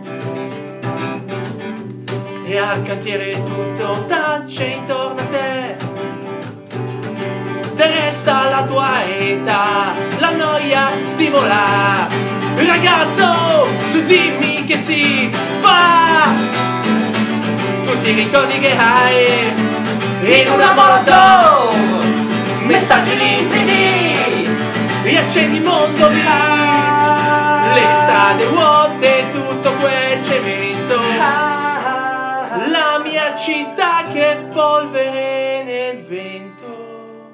e al cantiere tutto tace intorno a te, te resta la tua età, la noia stimola, ragazzo su dimmi che si fa, tutti i ricordi che hai in una molotov, messaggi limpidi, riaccendi il mondo là, le strade vuote, tutto quel cemento, la mia città che è polvere nel vento.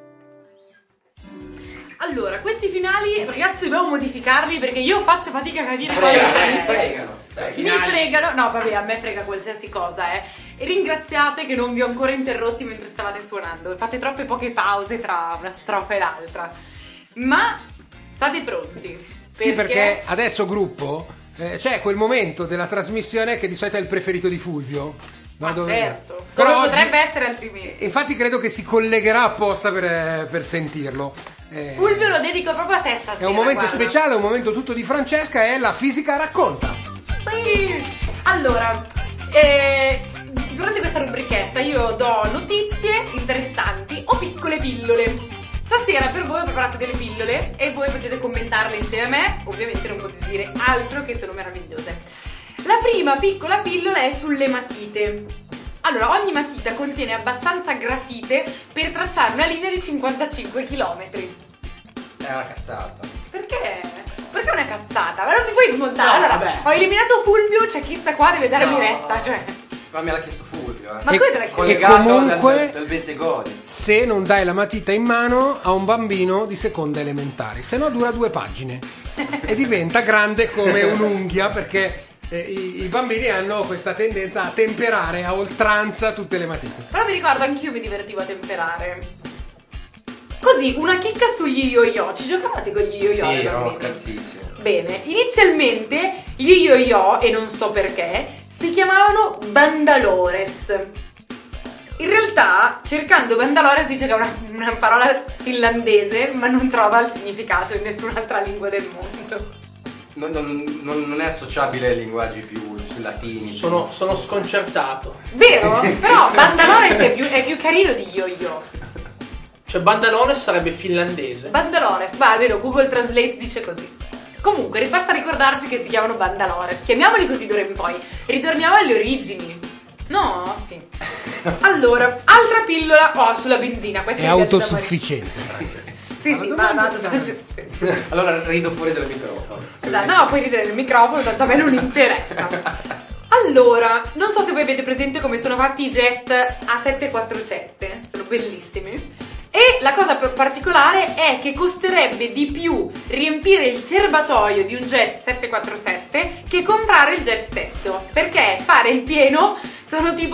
Allora, questi finali, ragazzi, dobbiamo modificarli perché io faccio fatica a capire Mi fregano. Mi fregano, no vabbè, a me frega qualsiasi cosa, E ringraziate che non vi ho ancora interrotti mentre stavate suonando, fate troppe poche pause tra una strofa e l'altra, ma state pronti? Sì, perché adesso gruppo c'è quel momento della trasmissione che di solito è il preferito di Fulvio. Ma certo, Però come oggi, potrebbe essere altrimenti. Infatti credo che si collegherà apposta per sentirlo. Fulvio lo dedico proprio a te stasera. È un momento guarda. speciale, è un momento tutto di Francesca, è la fisica racconta. Sì. Allora, durante questa rubrichetta io do notizie interessanti o piccole pillole. Stasera per voi ho preparato delle pillole e voi potete commentarle insieme a me, ovviamente non potete dire altro che sono meravigliose. La prima piccola pillola è sulle matite. Allora, ogni matita contiene abbastanza grafite per tracciare una linea di 55 km. È una cazzata. Perché? Perché è una cazzata? Ma non mi puoi smontare. No, allora, vabbè. ho eliminato Fulvio, c'è chi sta qua, deve darmi retta, cioè. Ma me l'ha chiesto Fulvio. meglio. Ma quello è collegato comunque, dal Bentegodi. se non dai la matita in mano a un bambino di seconda elementare, se no dura 2 pagine e diventa grande come un'unghia, perché i bambini hanno questa tendenza a temperare a oltranza tutte le matite. Però mi ricordo anch'io mi divertivo a temperare. Così, una chicca sugli yo-yo. Ci giocavate con gli yo-yo? Sì, eravamo scarsissimi. Bene, inizialmente gli yo-yo, e non so perché, si chiamavano bandalores. In realtà, cercando bandalores dice che è una parola finlandese, ma non trova il significato in nessun'altra lingua del mondo. Non è associabile ai linguaggi più latini. Sono sconcertato. Vero? Però bandalores è più carino di yo-yo. Cioè bandalores sarebbe finlandese. Bandalores, è vero, Google Translate dice così. Comunque, basta ricordarci che si chiamano bandalores. Chiamiamoli così d'ora in poi. Ritorniamo alle origini. No? Sì. Allora, altra pillola sulla benzina. Questa È mi piace da autosufficiente, Francesca. Sì, domanda sì. Allora rido fuori dal microfono. Esatto, no, puoi ridere nel microfono, tanto a me non interessa. Allora, non so se voi avete presente come sono fatti i jet A747, sono bellissimi. E la cosa particolare è che costerebbe di più riempire il serbatoio di un jet 747 che comprare il jet stesso, perché fare il pieno sono tipo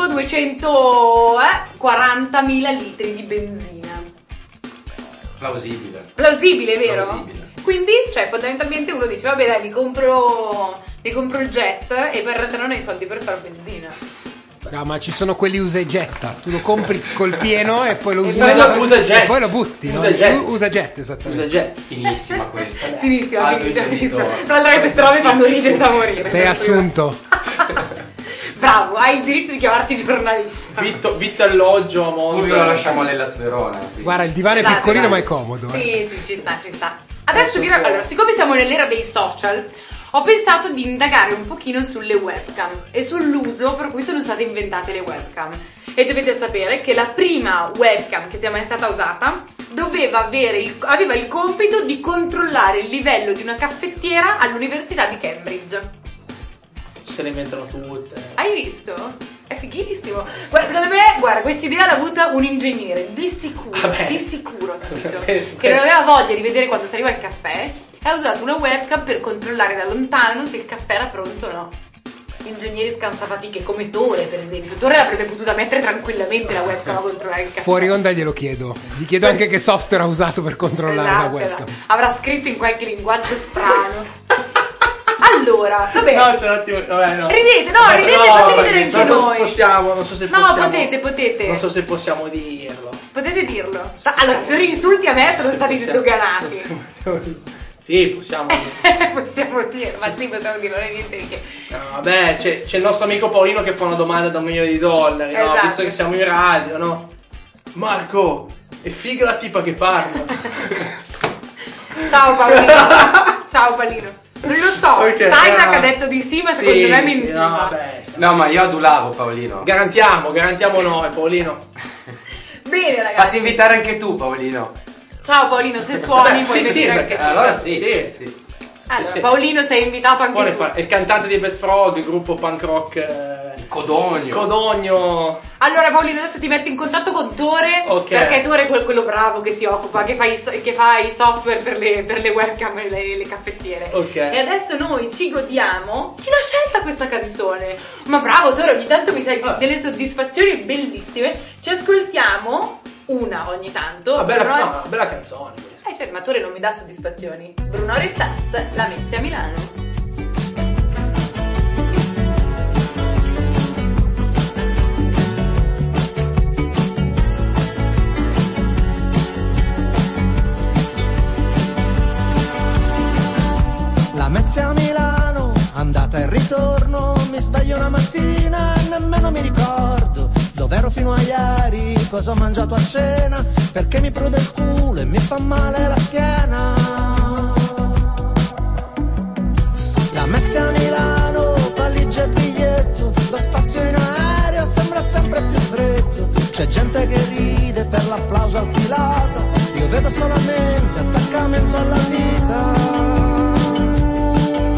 240.000 litri di benzina. Plausibile, vero? Plausibile. Quindi, cioè, fondamentalmente uno dice, vabbè dai, mi compro il jet, e poi in realtà non hai i soldi per fare benzina. No, ma ci sono quelli usa e getta. Tu lo compri col pieno e poi lo usi usa jet. e poi lo butti. Usa no? jet. Usa jet, esattamente. Usa jet. Finissima questa. Finissima. Altro imprenditore. Tra l'altro queste robe fanno ridere da morire. Sei assunto. Bravo, hai il diritto di chiamarti giornalista. Vitto alloggio a Monza. Fulvio lo lasciamo all'Ellas Verona. Guarda, il divano è Esatto, piccolino dai. ma è comodo. Sì, ci sta. Adesso allora, siccome siamo nell'era dei social, ho pensato di indagare un pochino sulle webcam e sull'uso per cui sono state inventate le webcam. E dovete sapere che la prima webcam che sia mai stata usata aveva il compito di controllare il livello di una caffettiera all'Università di Cambridge. Se le inventano tutte. Hai visto? È fighissimo. Secondo me, guarda, questa idea l'ha avuta un ingegnere, di sicuro, capito? Che non aveva voglia di vedere quando saliva il caffè e ha usato una webcam per controllare da lontano se il caffè era pronto o no. Ingegneri scansafatiche come Tore, per esempio. Tore l'avrebbe potuta mettere tranquillamente la webcam a controllare il caffè. Fuori onda glielo chiedo. Gli chiedo anche che software ha usato per controllare la webcam. Avrà scritto in qualche linguaggio strano. Allora, vabbè. No, c'è un attimo. Vabbè, no. Ridete, fate ridere anche non so noi. Non so se possiamo. No, potete. Non so se possiamo dirlo. Potete dirlo. Allora, se insulti a me sono stati sdoganati. Sì, possiamo dirlo. Possiamo dirlo, non è niente di che. No, vabbè, c'è il nostro amico Paolino che fa una domanda da $1 milione, no? Esatto. Visto che siamo in radio, no? Marco, è figa la tipa che parla. Ciao Paolino. Non lo so, Saidak ha detto di sì, ma secondo me mentiva. No, ma io adulavo Paolino. Garantiamo noi, Paolino. Bene, ragazzi. Fatti invitare anche tu, Paolino. Ciao Paolino, se suoni puoi venire anche tu. Allora sì. Allora, Paolino, sei invitato anche tu. È il cantante di Bad Frog, il gruppo punk rock Codogno. Allora Paolino, adesso ti metto in contatto con Tore, perché Tore è quello bravo che si occupa, che fa i software per le webcam e le caffettiere. E adesso noi ci godiamo. Chi l'ha scelta questa canzone? Ma bravo Tore, ogni tanto mi dai delle soddisfazioni bellissime. Ci ascoltiamo una ogni tanto. Bella canzone questa. Certo, ma Tore non mi dà soddisfazioni. Bruno Ressas, La Mezzia Milano. Lamezia a Milano, andata e ritorno, mi sveglio una mattina e nemmeno mi ricordo dov'ero fino a ieri, cosa ho mangiato a cena, perché mi prude il culo e mi fa male la schiena. Lamezia a Milano, valigia e biglietto, lo spazio in aereo sembra sempre più stretto, c'è gente che ride per l'applauso al pilota, io vedo solamente attaccamento alla vita.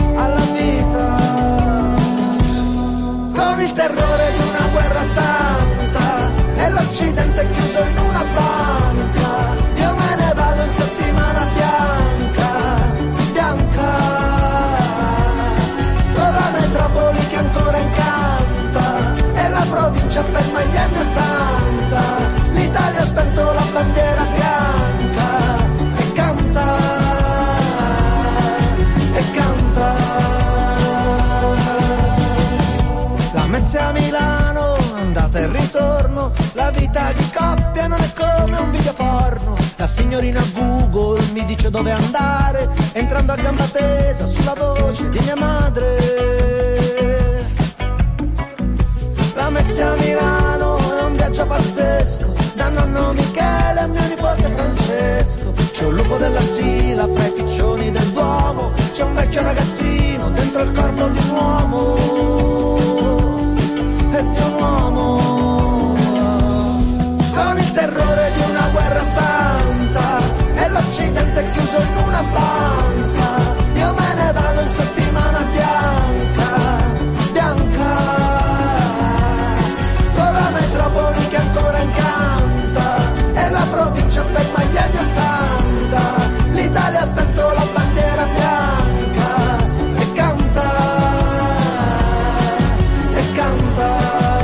Con il terrore di una guerra santa non è come un video porno. La signorina Google mi dice dove andare, entrando a gamba tesa sulla voce di mia madre. La Mezzia a Milano è un viaggio pazzesco, da nonno Michele a mio nipote Francesco. C'è un lupo della Sila fra i piccioni del Duomo, c'è un vecchio ragazzino dentro il corpo di un uomo, e di un uomo, con il terrore di una guerra santa, e l'Occidente chiuso in una banca. Io me ne vado in settimana bianca, bianca, con la metropoli che ancora incanta, e la provincia ferma agli anni 80. L'Italia ha spento la bandiera bianca e canta, e canta.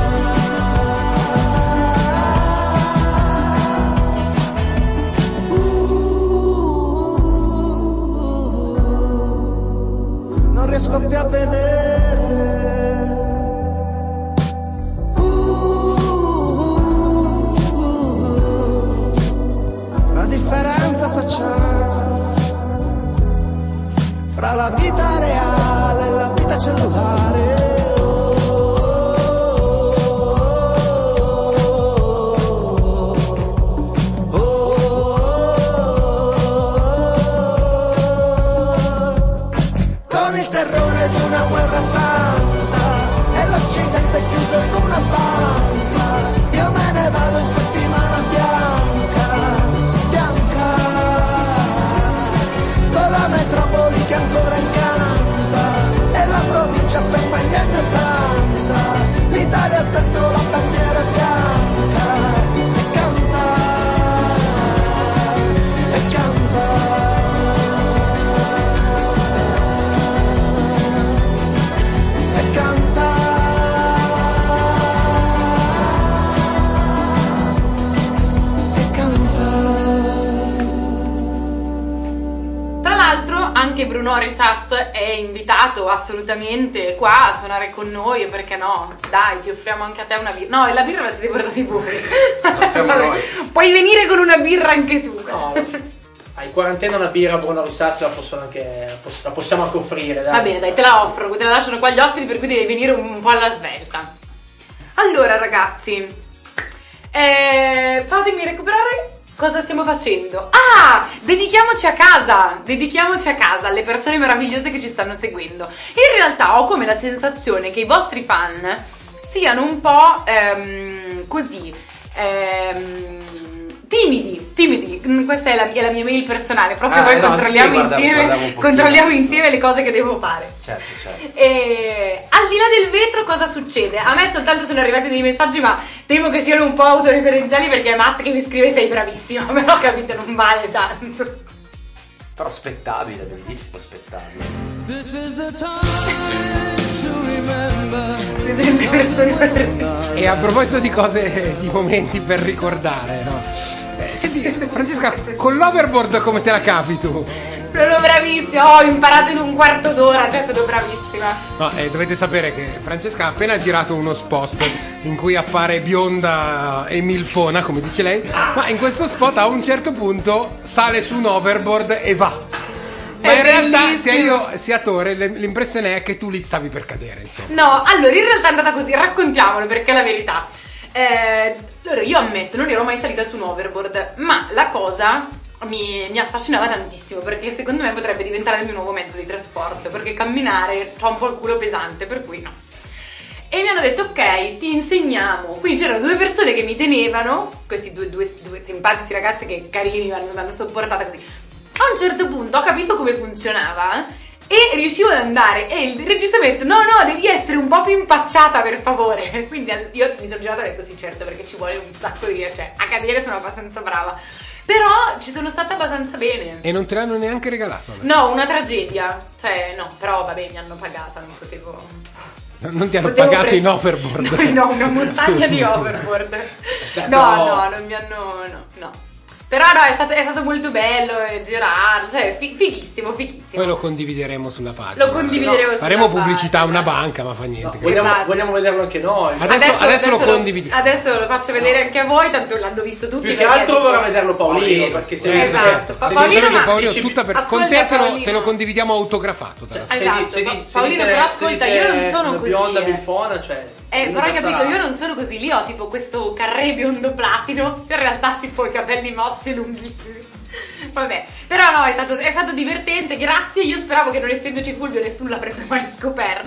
Non riesco più a vedere. La differenza sociale fra la vita reale e la vita cellulare. Con il terrore di una guerra santa e l'Occidente chiuso in una banca, io me ne vado in settimana bianca, bianca, con la metropoli che ancora incanta, e la provincia ferma agli anni 80. L'Italia ha spento la bandiera bianca e canta, e canta. Anche Bruno Risas è invitato assolutamente qua a suonare con noi, e perché no? Dai, ti offriamo anche a te una birra. No, la birra la siete portati voi. Puoi venire con una birra anche tu. No, hai quarantena una birra Bruno Risas la possiamo anche offrire, dai. Va bene, dai, te la offro, te la lasciano qua gli ospiti, per cui devi venire un po' alla svelta. Allora ragazzi, fatemi recuperare. Cosa stiamo facendo? Ah! Dedichiamoci a casa alle persone meravigliose che ci stanno seguendo. In realtà ho come la sensazione che i vostri fan siano un po' così timidi. Questa è la mia mail personale, però se poi controlliamo insieme le cose che devo fare. Certo. E al di là del vetro cosa succede? A me soltanto sono arrivati dei messaggi, ma temo che siano un po' autoreferenziali, perché è Matt che mi scrive sei bravissima, però capite, non vale tanto. Però spettabile, bellissimo spettacolo. Siete persone. E a proposito di cose, di momenti per ricordare, no? Senti, Francesca, con l'overboard come te la capi tu? Sono bravissima, ho imparato in un quarto d'ora, cioè sono bravissima. No, dovete sapere che Francesca ha appena girato uno spot in cui appare bionda e milfona, come dice lei, ma in questo spot a un certo punto sale su un overboard e va. Ma in realtà sia io sia Tore l'impressione è che tu lì stavi per cadere, insomma. No, allora in realtà è andata così, raccontiamolo perché è la verità. Allora io ammetto, non ero mai salita su un overboard, ma la cosa mi affascinava tantissimo, perché secondo me potrebbe diventare il mio nuovo mezzo di trasporto, perché camminare c'ho un po' il culo pesante, per cui no. E mi hanno detto ok, ti insegniamo. Quindi c'erano due persone che mi tenevano, questi due simpatici ragazzi che carini mi hanno sopportata così. A un certo punto ho capito come funzionava e riuscivo ad andare, e il regista mi ha detto no, devi essere un po' più impacciata per favore. Quindi io mi sono girata e ho detto sì, certo, perché ci vuole un sacco di, cioè a cadere sono abbastanza brava, però ci sono stata abbastanza bene. E non te l'hanno neanche regalato? No, una tragedia, cioè no, però vabbè, mi hanno pagata, non potevo. Non ti hanno pagato in overboard? No, una montagna di overboard. No, non mi hanno, no. Però no, è stato molto bello girare, cioè fighissimo. Poi lo condivideremo sulla pagina. Faremo Faremo pubblicità a una banca, ma fa niente. Vogliamo vederlo anche noi. Adesso lo condividiamo. Adesso lo faccio vedere anche a voi, tanto l'hanno visto tutti. Più che altro vorrà vederlo Paolino, perché se esatto. Paolino, con te te lo condividiamo autografato. Paolino, però ascolta, io non sono così. Bionda Bilfona, cioè. Però hai capito, io non sono così, lì ho tipo questo carré biondo platino, in realtà si può i capelli mossi e lunghissimi. Vabbè, però no, è stato divertente, grazie. Io speravo che non essendoci Fulvio nessuno l'avrebbe mai scoperto.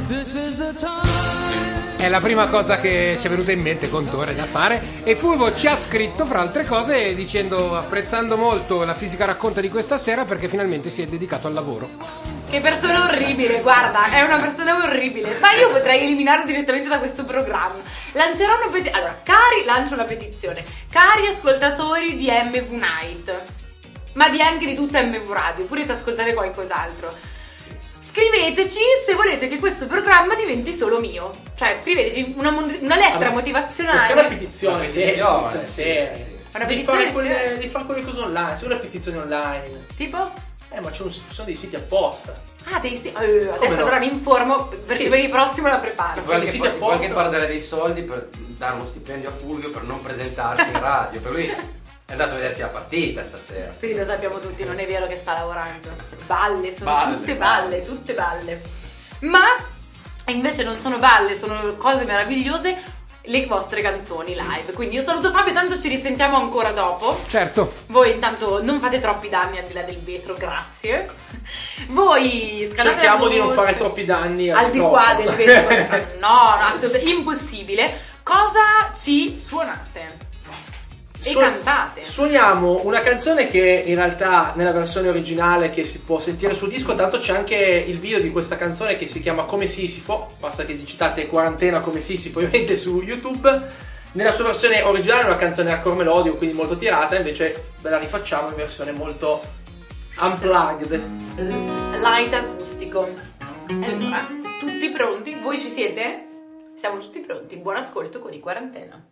È la prima cosa che ci è venuta in mente con Tore da fare. E Fulvio ci ha scritto, fra altre cose, dicendo apprezzando molto la Fisica Racconta di questa sera perché finalmente si è dedicato al lavoro. Che persona orribile, guarda, è una persona orribile. Ma io potrei eliminarlo direttamente da questo programma. Lancerò una petizione. Allora, lancio una petizione. Cari ascoltatori di MV Night, ma anche di tutta MV Radio, pure se ascoltate qualcos'altro, scriveteci se volete che questo programma diventi solo mio. Cioè, scriveteci una lettera motivazionale. È una petizione, sì. Di fare quelle cose online, su una petizione online. Tipo? Ma ci sono dei siti apposta. Dei siti. Adesso allora mi informo, per giovedì prossimo la preparo. Può anche fare dei soldi per dare uno stipendio a Fulvio per non presentarsi in radio. Per lui è andato a vedersi la partita stasera. Sì, lo sappiamo tutti, non è vero che sta lavorando. Sono tutte balle. Ma invece non sono balle, sono cose meravigliose. Le vostre canzoni live. Quindi io saluto Fabio, tanto ci risentiamo ancora dopo. Certo. Voi intanto non fate troppi danni al di là del vetro, grazie. Voi cerchiamo di non fare troppi danni al di qua del vetro. No, assolutamente impossibile. Cosa ci suonate? E cantate. Suoniamo una canzone che in realtà nella versione originale che si può sentire sul disco, tanto c'è anche il video di questa canzone che si chiama Come Sisifo, basta che digitate Quarantena Come Sisifo ovviamente su YouTube. Nella sua versione originale è una canzone a core melodico, quindi molto tirata, invece ve la rifacciamo in versione molto unplugged, light acustico. Allora, tutti pronti? Voi ci siete? Siamo tutti pronti, buon ascolto con i Quarantena.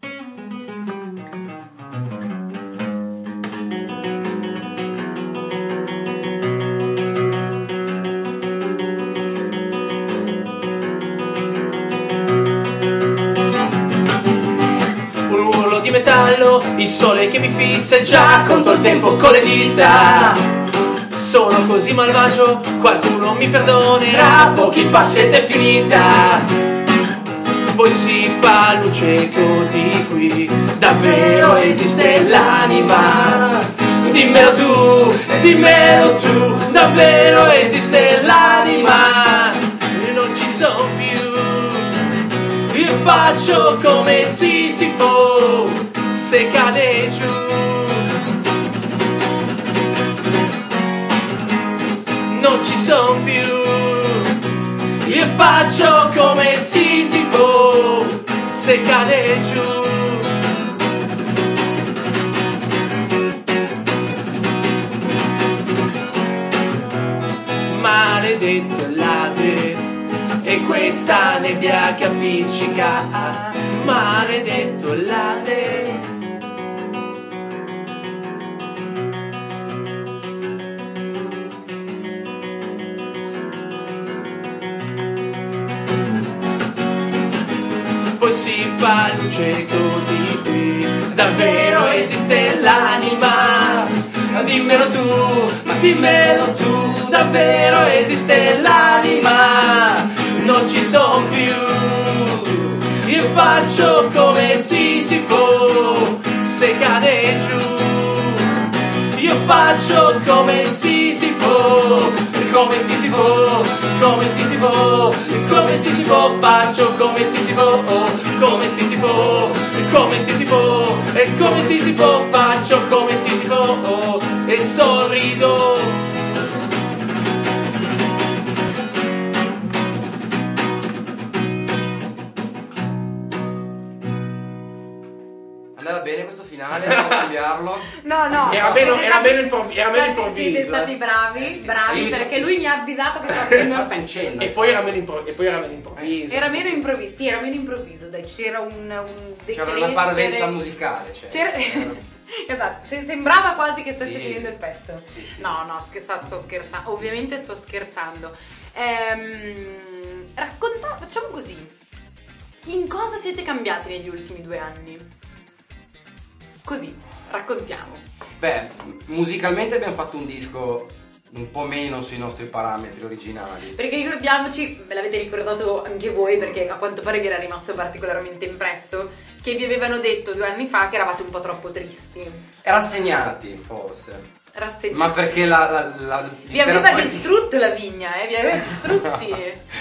Di metallo, il sole che mi fissa e già conto il tempo con le dita. Sono così malvagio, qualcuno mi perdonerà, pochi passi ed è finita. Poi si fa luce di qui, davvero esiste l'anima. Dimmelo tu, davvero esiste l'anima. E non ci sono più. Io faccio come Sisifo se cade giù. Non ci sono più. Io faccio come Sisifo se cade giù. Maledetto l'ade e questa nebbia che appiccica, maledetto l'ade. Poi si fa luce di qui, davvero esiste l'anima. Dimmelo tu, davvero esiste l'anima. Non ci son più. Io faccio come Sisifo se cade giù. Io faccio come Sisifo, come Sisifo, come Sisifo, come Sisifo, faccio come Sisifo, come Sisifo, come Sisifo, e come Sisifo, faccio come Sisifo, e sorrido. Andava bene questo finale, devo cambiarlo. No. Era meno improvviso. Siete stati bravi, perché lui mi ha avvisato che stava facendo un cenno. E poi era meno improvviso. Era meno improvviso, dai, c'era un c'era una parvenza musicale. Esatto, sembrava quasi che stesse Sì. finendo il pezzo. Sì. No, sto scherzando. Ovviamente sto scherzando. Facciamo così. In cosa siete cambiati negli ultimi 2 anni? Così, raccontiamo. Beh, musicalmente abbiamo fatto un disco un po' meno sui nostri parametri originali. Perché ricordiamoci, ve l'avete ricordato anche voi, perché a quanto pare vi era rimasto particolarmente impresso, che vi avevano detto 2 anni fa che eravate un po' troppo tristi. Rassegnati, forse. Rassegnati. Ma perché Vi aveva distrutto la vigna, vi aveva distrutti.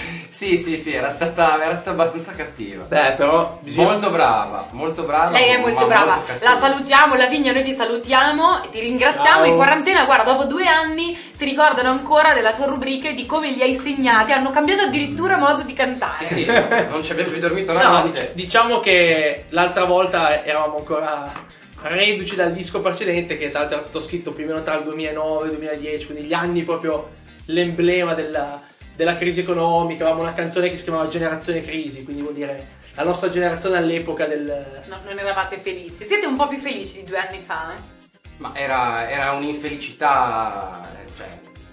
Sì, era stata abbastanza cattiva. Beh, però Molto brava. Lei è molto ma brava. molto cattiva. La salutiamo, la vigna, noi ti salutiamo, ti ringraziamo. Ciao. In quarantena, guarda, dopo 2 anni si ricordano ancora della tua rubrica e di come li hai segnati. Hanno cambiato addirittura modo di cantare. Sì, non ci abbiamo più dormito una no, notte. diciamo che l'altra volta eravamo ancora reduci dal disco precedente, che tra l'altro era stato scritto più o meno tra il 2009 e il 2010, quindi gli anni proprio l'emblema della crisi economica. Avevamo una canzone che si chiamava Generazione Crisi, quindi vuol dire la nostra generazione all'epoca del... No, non eravate felici. Siete un po' più felici di 2 anni fa? Ma era un'infelicità, cioè,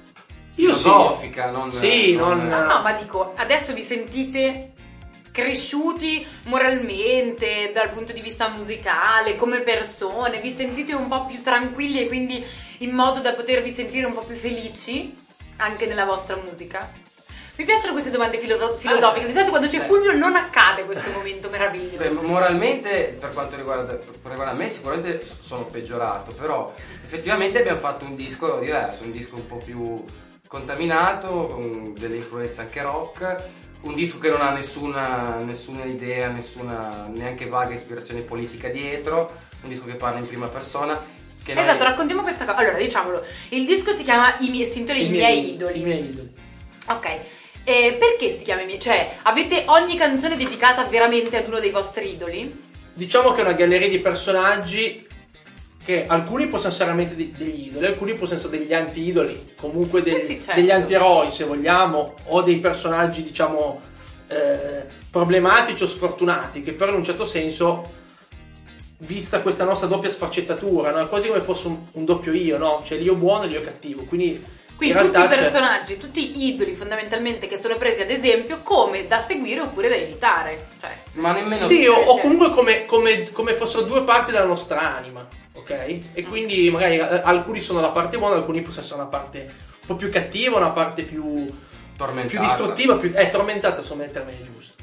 Io filosofica, non... Sì, non... No, ma dico, adesso vi sentite cresciuti moralmente, dal punto di vista musicale, come persone, vi sentite un po' più tranquilli e quindi in modo da potervi sentire un po' più felici anche nella vostra musica? Mi piacciono queste domande filosofiche, di solito quando c'è Fulvio non accade questo momento meraviglioso. Beh, moralmente, per quanto riguarda me, sicuramente sono peggiorato, però effettivamente abbiamo fatto un disco diverso, un disco un po' più contaminato, con delle influenze anche rock, un disco che non ha nessuna idea, nessuna neanche vaga ispirazione politica dietro, un disco che parla in prima persona. Che noi... Esatto, raccontiamo questa cosa. Allora, diciamolo, il disco si chiama I miei idoli. I miei idoli. Ok. Perché si chiama Cioè, avete ogni canzone dedicata veramente ad uno dei vostri idoli? Diciamo che è una galleria di personaggi che alcuni possono essere veramente degli idoli, alcuni possono essere degli anti-idoli, comunque sì, certo. degli anti-eroi, se vogliamo, o dei personaggi, diciamo, problematici o sfortunati, che però in un certo senso, vista questa nostra doppia sfaccettatura, no? È quasi come fosse un doppio io, no? Cioè l'io buono e l'io cattivo, quindi in tutti realtà i personaggi, tutti gli idoli fondamentalmente che sono presi ad esempio come da seguire oppure da imitare. Cioè. Ma nemmeno... Sì, o comunque come fossero 2 parti della nostra anima, ok? E quindi magari alcuni sono la parte buona, alcuni possono essere una parte un po' più cattiva, una parte più distruttiva, più tormentata, insomma, il termine giusto.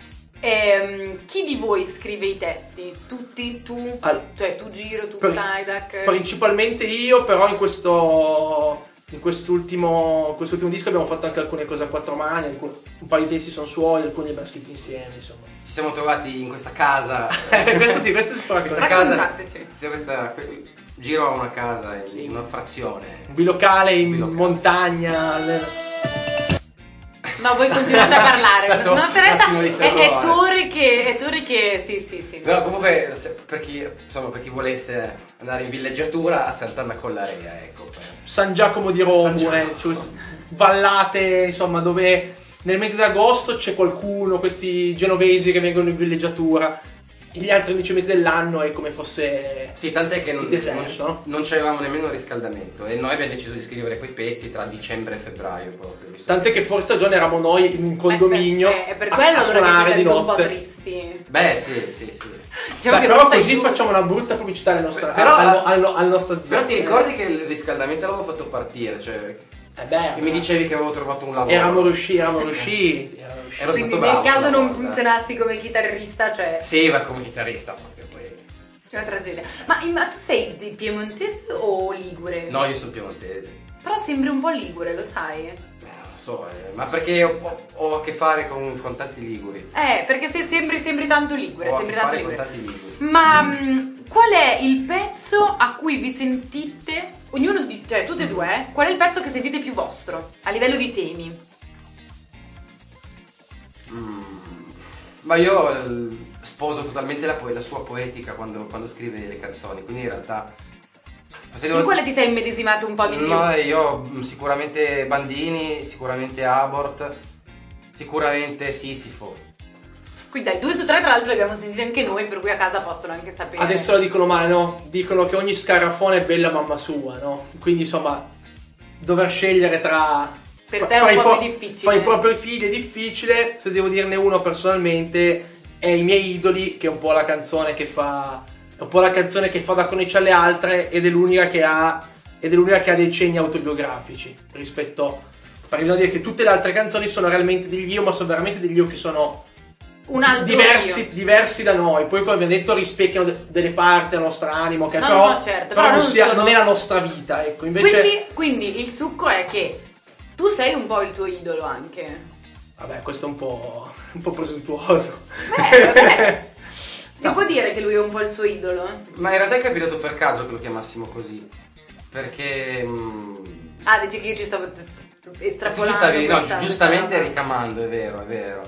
Chi di voi scrive i testi? Tutti? Tu? Cioè tu Giro, tu Psyduck? Principalmente io, però in quest'ultimo disco abbiamo fatto anche alcune cose a 4 mani, un paio di testi sono suoi, alcuni li abbiamo scritti insieme, insomma. Ci siamo trovati in questa casa. Questo è questa casa. Giro a una casa in una frazione. Un bilocale in montagna. No, voi continuate a parlare. È Torre che sì. No, comunque per chi volesse andare in villeggiatura a Sant'Anna Collarea, ecco. San Giacomo di Romone, vallate, insomma, dove nel mese d'agosto c'è qualcuno, questi genovesi che vengono in villeggiatura. Gli altri 11 mesi dell'anno è come fosse tant'è che non c'avevamo nemmeno il riscaldamento e noi abbiamo deciso di scrivere quei pezzi tra dicembre e febbraio proprio. Tant'è che fuori stagione eravamo noi in un condominio per quello a suonare di notte. Un po' tristi. Beh, sì. Però così facciamo una brutta pubblicità al nostro azienda. Però ti ricordi che il riscaldamento l'avevo fatto partire, cioè che mi dicevi che avevo trovato un lavoro. Eravamo riusciti. Ero quindi stato bravo, nel caso non funzionassi come chitarrista, cioè... Sì, ma come chitarrista proprio poi... C'è una tragedia. Ma tu sei di piemontese o ligure? No, io sono piemontese. Però sembri un po' ligure, lo sai? Non lo so, ma perché ho a che fare con tanti liguri. Perché sembri tanto ligure, Ho a sembri che tanto fare ligure. con tanti liguri. Ma qual è il pezzo a cui vi sentite, cioè tutte e due, qual è il pezzo che sentite più vostro, a livello di temi? Ma io sposo totalmente la sua poetica quando scrive le canzoni, quindi in realtà... In quale ti sei immedesimato un po' di più? No, io sicuramente Bandini, sicuramente Abort, sicuramente Sisifo. Quindi dai, 2 su 3 tra l'altro li abbiamo sentiti anche noi, per cui a casa possono anche sapere. Adesso lo dicono male, no? Dicono che ogni scarafone è bella mamma sua, no? Quindi insomma, dover scegliere tra... Per te è un po' più difficile. Fra i propri figli è difficile. Se devo dirne uno personalmente, è I miei idoli, che è un po' la canzone che fa... È un po' la canzone che fa da cornice alle altre ed è l'unica che ha dei cenni autobiografici rispetto... Perché bisogna dire che tutte le altre canzoni sono realmente degli io, ma sono veramente degli io che sono un altro diversi da noi. Poi, come abbiamo detto, rispecchiano delle parti del nostro animo, che no, certo, però non è la nostra vita, ecco. Invece... Quindi il succo è che tu sei un po' il tuo idolo anche. Vabbè, questo è un po' presuntuoso. Vabbè. Si può dire che lui è un po' il suo idolo? Ma in realtà è capitato per caso che lo chiamassimo così. Perché... dici che io ci stavo estrapolando. Tu ci stavi, giustamente ricamando, è vero.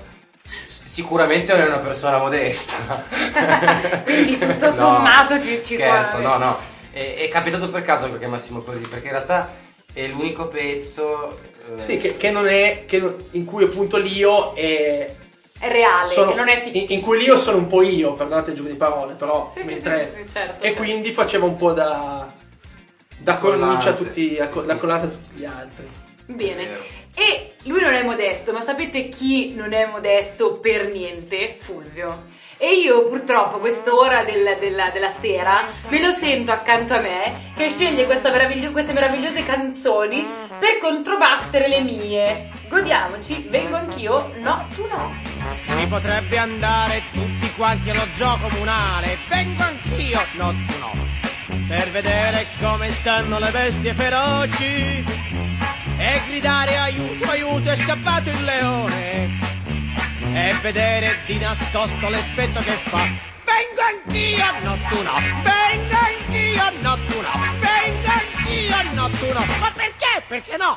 Sicuramente non è una persona modesta. Quindi tutto sommato ci scherzo, suona. No. È capitato per caso che lo chiamassimo così, perché in realtà è l'unico pezzo... Sì, che non è... in cui appunto l'io è reale, che non è fittizio. In cui l'io sono un po' io, perdonate il gioco di parole, però... Sì, certo. E quindi faceva un po' da cornice a tutti, da collante a tutti gli altri. Bene. E lui non è modesto, ma sapete chi non è modesto per niente? Fulvio. E io purtroppo quest'ora della sera me lo sento accanto a me che sceglie queste meravigliose canzoni per controbattere le mie. Godiamoci, vengo anch'io, no, tu no. Si potrebbe andare tutti quanti allo zoo comunale, vengo anch'io, no, tu no. Per vedere come stanno le bestie feroci e gridare aiuto, aiuto, è scappato il leone, e vedere di nascosto l'effetto che fa. Vengo anch'io, no tu no. Vengo anch'io, no tu no. Vengo anch'io, no tu no. Ma perché? Perché no?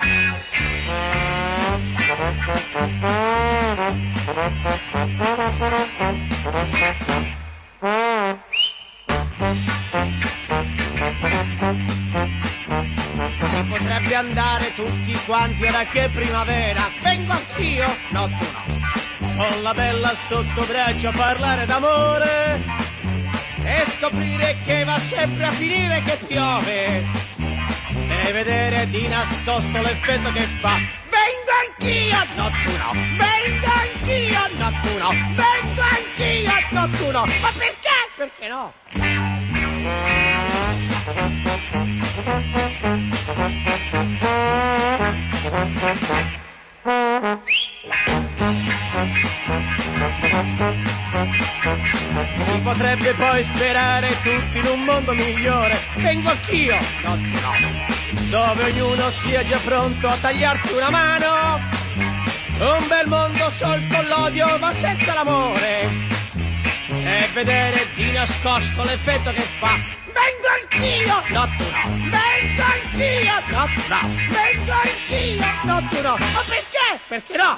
Si potrebbe andare tutti quanti ora che è primavera. Vengo anch'io, no tu no. Con la bella sotto braccio a parlare d'amore e scoprire che va sempre a finire che piove e vedere di nascosto l'effetto che fa. Vengo anch'io, no tu no. Vengo anch'io, no tu no. Vengo anch'io, no tu no. Ma perché? Perché no? Si potrebbe poi sperare tutti in un mondo migliore. Vengo anch'io, no tu no. Dove ognuno sia già pronto a tagliarti una mano. Un bel mondo sol con l'odio ma senza l'amore e vedere di nascosto l'effetto che fa. Vengo anch'io, no tu no. Vengo anch'io, no tu no. Vengo anch'io, no tu no. Ma perché? Perché no?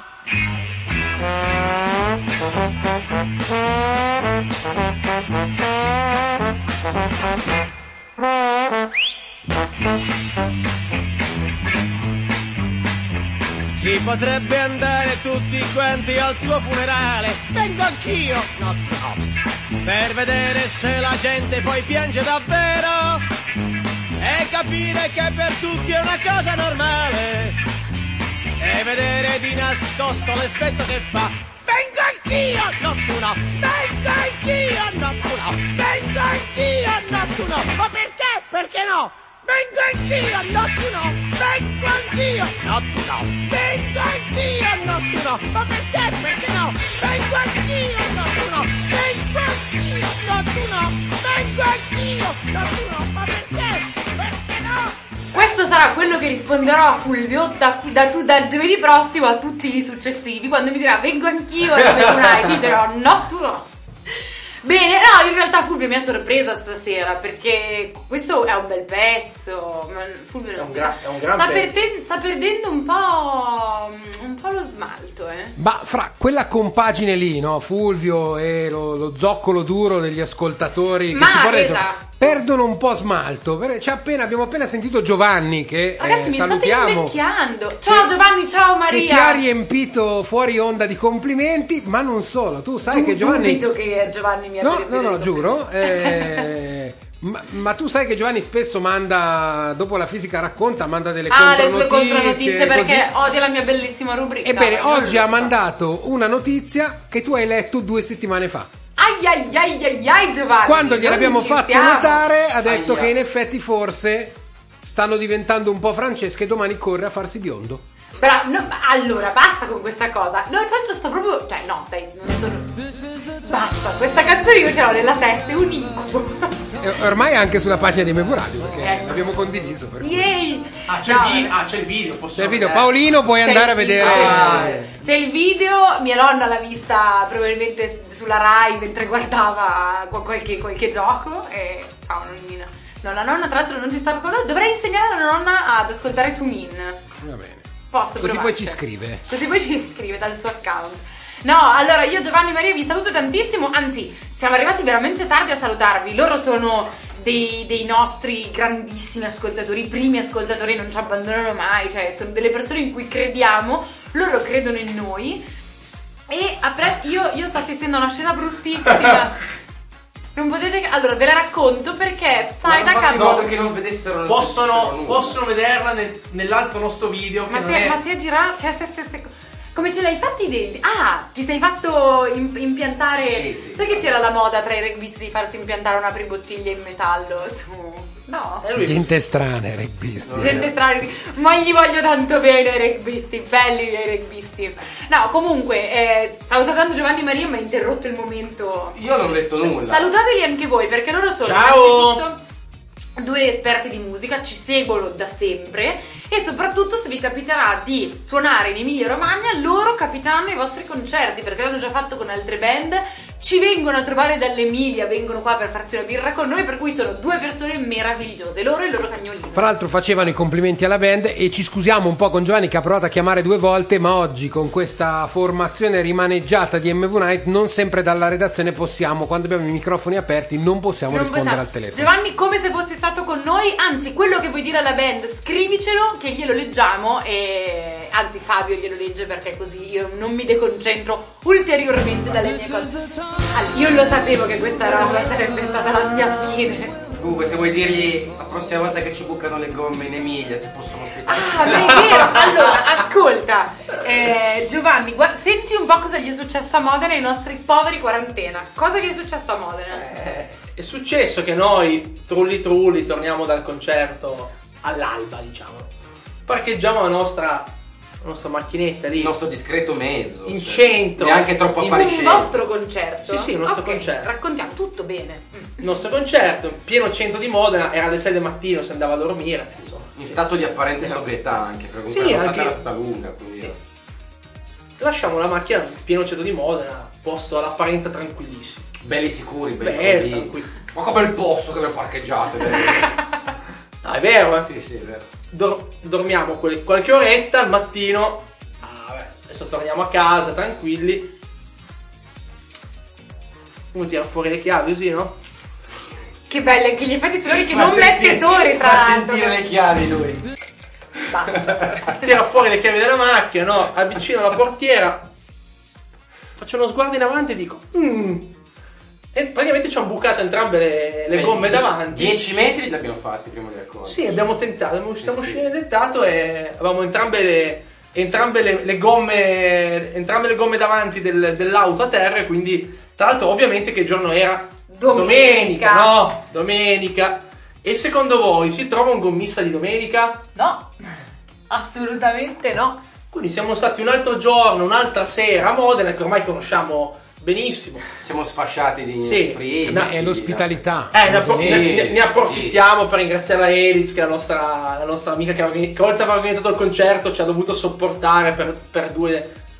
Si potrebbe andare tutti quanti al tuo funerale. Vengo anch'io, no tu no. Per vedere se la gente poi piange davvero e capire che per tutti è una cosa normale e vedere di nascosto l'effetto che fa. Vengo anch'io, no tu no. Vengo anch'io, no tu no. Vengo anch'io, no tu no. Ma perché? Perché no? Vengo anch'io, no tu no. Vengo anch'io, no tu no. Vengo anch'io, no tu no. Ma perché? Perché no? Vengo anch'io, no tu no. Vengo anch'io, no tu no. Vengo anch'io, no tu no. Ma perché? Perché no? Questo sarà quello che risponderò a Fulvio dal giovedì prossimo a tutti i successivi, quando mi dirà vengo anch'io e ti dirò no tu no. Bene, no, in realtà Fulvio mi ha sorpresa stasera perché questo è un bel pezzo. Fulvio non è un gran pezzo. Sta perdendo un po' lo smalto, Ma fra quella compagine lì, no? Fulvio e lo zoccolo duro degli ascoltatori che si perdono un po' smalto. Abbiamo appena sentito Giovanni che ragazzi, mi salutiamo. state invecchiando. Ciao Giovanni, ciao Maria. Che ti ha riempito fuori onda di complimenti, ma non solo. Tu sai che Giovanni. Che Giovanni mi ha No, giuro. Ma tu sai che Giovanni spesso manda, dopo la fisica racconta, manda delle contronotizie perché odia la mia bellissima rubrica. Ebbene, oggi ha mandato una notizia che tu hai letto 2 settimane fa. Ai Giovanni. Quando gliel'abbiamo fatto notare, ha detto che in effetti forse stanno diventando un po' Francesca e domani corre a farsi biondo. Però, allora, basta con questa cosa. No, tanto sto proprio. Cioè, no, dai, non sono. Basta, questa canzone io ce l'ho nella testa, è un incubo. Ormai è anche sulla pagina di Mevo Radio, perché l'abbiamo condiviso. Yay! C'è il video. C'è il video. Paolino, puoi andare a vedere. C'è il video, mia nonna l'ha vista probabilmente sulla Rai mentre guardava qualche gioco. E ciao nonnina. No, la nonna tra l'altro non ci sta ricordando. Dovrei insegnare alla nonna ad ascoltare Tumin. Va bene. Così poi ci scrive. Così poi ci scrive dal suo account. No, allora io Giovanni e Maria vi saluto tantissimo. Anzi, siamo arrivati veramente tardi a salutarvi. Loro sono dei nostri grandissimi ascoltatori, i primi ascoltatori, non ci abbandonano mai. Cioè, sono delle persone in cui crediamo. Loro credono in noi. E io sto assistendo a una scena bruttissima. Non potete. Allora, ve la racconto perché sai da in modo che non vedessero. Possono vederla nell'altro nostro video. Ma si è girato. Cioè, come ce l'hai fatti i denti? Ah, ti sei fatto impiantare. Sì. Sai che c'era la moda tra i rugbisti di farsi impiantare una apribottiglia in metallo su. No. Gente strana, i rugbisti. Gente strana, ma gli voglio tanto bene ai rugbisti, belli i rugbisti. No, comunque, stavo salutando Giovanni e Maria, ma ha interrotto il momento. Io non ho detto nulla. Salutateli anche voi, perché loro sono innanzitutto 2 esperti di musica, ci seguono da sempre e soprattutto se vi capiterà di suonare in Emilia Romagna, loro capiteranno ai vostri concerti, perché l'hanno già fatto con altre band, ci vengono a trovare dall'Emilia, vengono qua per farsi una birra con noi, per cui sono 2 persone meravigliose, loro e il loro cagnolino. Tra l'altro facevano i complimenti alla band e ci scusiamo un po' con Giovanni che ha provato a chiamare 2 volte, ma oggi con questa formazione rimaneggiata di MV Night non sempre dalla redazione possiamo, quando abbiamo i microfoni aperti non possiamo rispondere al telefono. Giovanni, come se fossi stato con noi, anzi quello che vuoi dire alla band scrivicelo che glielo leggiamo, e anzi Fabio glielo legge perché così io non mi deconcentro ulteriormente dalle mie cose. Io lo sapevo che questa sarebbe stata la mia fine. Comunque, se vuoi dirgli la prossima volta che ci bucano le gomme in Emilia se possono ospitare. Ah, è vero. Allora, ascolta, Giovanni, senti un po' cosa gli è successo a Modena ai nostri poveri quarantena. Cosa gli è successo a Modena? È successo che noi, trulli, torniamo dal concerto all'alba, diciamo. Parcheggiamo la nostra macchinetta lì. Il nostro discreto mezzo. In centro. Neanche troppo appariscente. Il vostro concerto? Sì, il nostro concerto. Raccontiamo tutto bene. Il nostro concerto, in pieno centro di Modena, era alle 6 del mattino, si andava a dormire. Insomma. In stato di apparente sobrietà anche, perché sì, la anche era stata lunga. Quindi sì. Lasciamo la macchina in pieno centro di Modena, posto all'apparenza tranquillissimo. Belli sicuri, belli tranquilli. Ma come il posto che abbiamo parcheggiato. No, è vero, Sì, è vero. Dormiamo qualche oretta, al mattino adesso torniamo a casa tranquilli. Uno tira fuori le chiavi così, no? Che belli anche gli effetti sonori che non mette Tori, tra l'altro. Fa sentire le chiavi lui. Basta. Tira fuori le chiavi della macchina, no? Avvicino la portiera, faccio uno sguardo in avanti e dico e praticamente ci hanno bucato entrambe le gomme davanti. 10 metri li abbiamo fatti prima di accorgere. Sì, abbiamo tentato, siamo usciti nel tentato e avevamo entrambe le gomme davanti dell'auto a terra, e quindi tra l'altro ovviamente che giorno era? Domenica. E secondo voi si trova un gommista di domenica? No, assolutamente no. Quindi siamo stati un altro giorno, un'altra sera a Modena, che ormai conosciamo benissimo. Siamo sfasciati di free. È l'ospitalità. Ne approfittiamo per ringraziare la Eliz, che è la nostra amica che oltre a aver organizzato il concerto ci ha dovuto sopportare per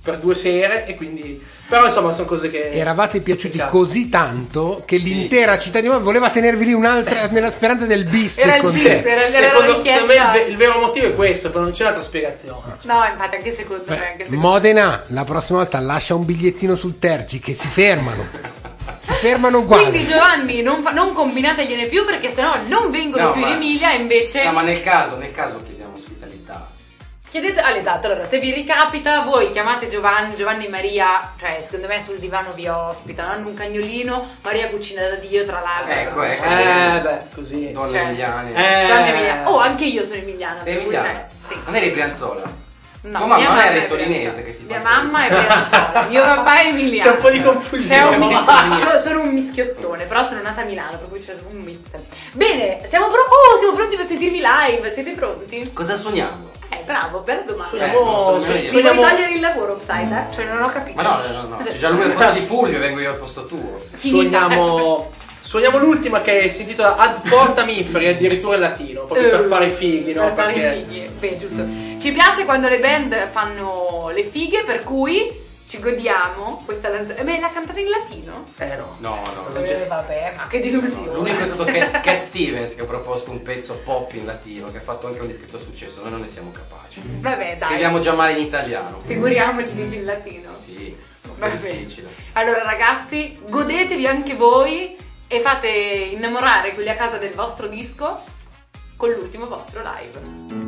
per 2 sere e quindi però insomma sono cose che eravate piaciuti così tanto che l'intera città di Modena voleva tenervi lì un'altra nella speranza del bis del concerto. Secondo me il vero motivo è questo, però non c'è un'altra spiegazione. No, infatti anche secondo me Modena la prossima volta lascia un bigliettino sul Tergi che si fermano uguali. Quindi Giovanni non combinategliene più perché sennò non vengono più in Emilia e invece no, ma nel caso chiediamo ospitalità. Chiedete, esatto, allora se vi ricapita voi chiamate Giovanni e Maria, cioè secondo me sul divano vi ospitano, hanno un cagnolino, Maria cucina da Dio tra l'altro. Ecco, così. Donne emiliane. Donne emiliane. Oh, anche io sono emiliana. Sei emiliana? Cioè, sì. Non eri brianzola? No, tua mamma non è è torinese che ti fa. Mia mamma è brianzola, mio papà è emiliano. C'è un po' di confusione. Sono un mischiottone, però sono nata a Milano, per cui c'è un mix. Bene, siamo pronti per sentirvi live, siete pronti? Cosa suoniamo? Bravo, bella domanda. Suoniamo. Vuoi togliere il lavoro, Psyduck? Cioè non ho capito. Ma no, c'è già lui al posto di Fulvio, vengo io al posto tuo. Suoniamo l'ultima che si intitola Ad Porta Inferi, addirittura in latino, proprio per fare i fighi, no? Per fare i fighi, beh, giusto. Ci piace quando le band fanno le fighe, per cui ci godiamo questa canzone. La cantate in latino? No. Vabbè, ma che delusione. L'unico è stato Cat Stevens che ha proposto un pezzo pop in latino, che ha fatto anche un discreto successo, noi non ne siamo capaci. Vabbè, dai. Scriviamo già male in italiano. Figuriamoci dici in latino. Sì, va difficile. Allora ragazzi, godetevi anche voi e fate innamorare quelli a casa del vostro disco con l'ultimo vostro live.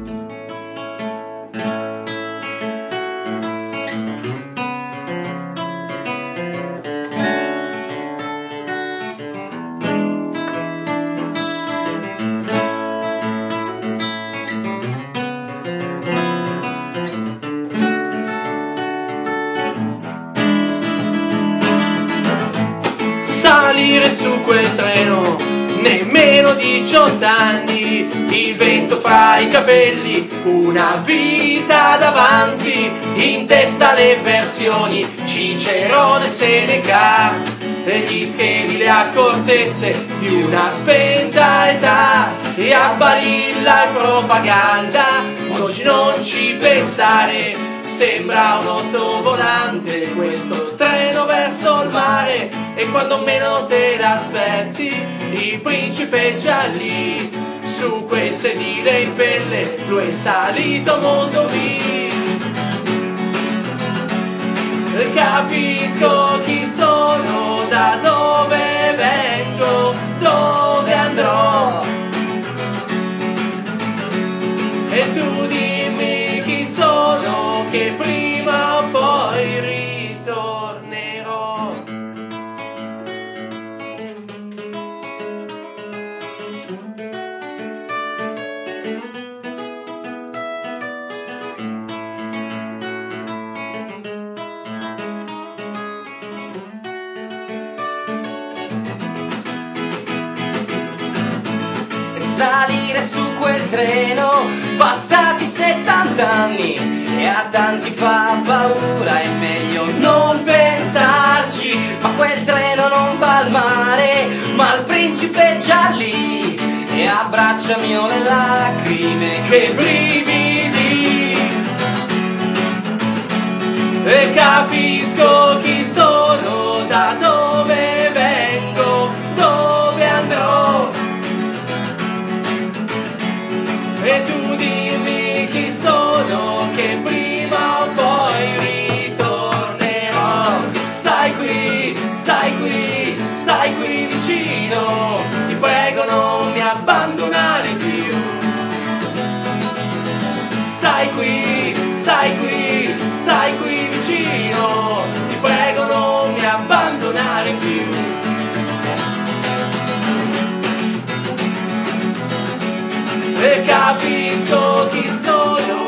Salire su quel treno, nemmeno 18 anni, il vento fra i capelli, una vita davanti, in testa le versioni, Cicerone, Seneca, e gli schemi, le accortezze di una spenta età, e abbalilla e propaganda, oggi non ci pensare. Sembra un ottovolante questo treno verso il mare e quando meno te l'aspetti il principe è già lì su quel sedile in pelle lo è salito Mondovì. Capisco chi sono, da dove vengo, dove andrò e tu dimmi chi sono che prima o poi ritornerò. Salire su quel treno, passati 70 anni e a tanti fa paura, è meglio non pensarci, ma quel treno non va al mare, ma il principe è già lì e abbracciami o le lacrime, che brividi, e capisco chi sono, da dove vengo, dove andrò. E tu dimmi chi sono, che prima o poi ritornerò. Stai qui, stai qui, stai qui vicino, ti prego non mi abbandonare più. Stai qui, stai qui, stai qui vicino, ti prego non mi abbandonare più. E capisco chi sono.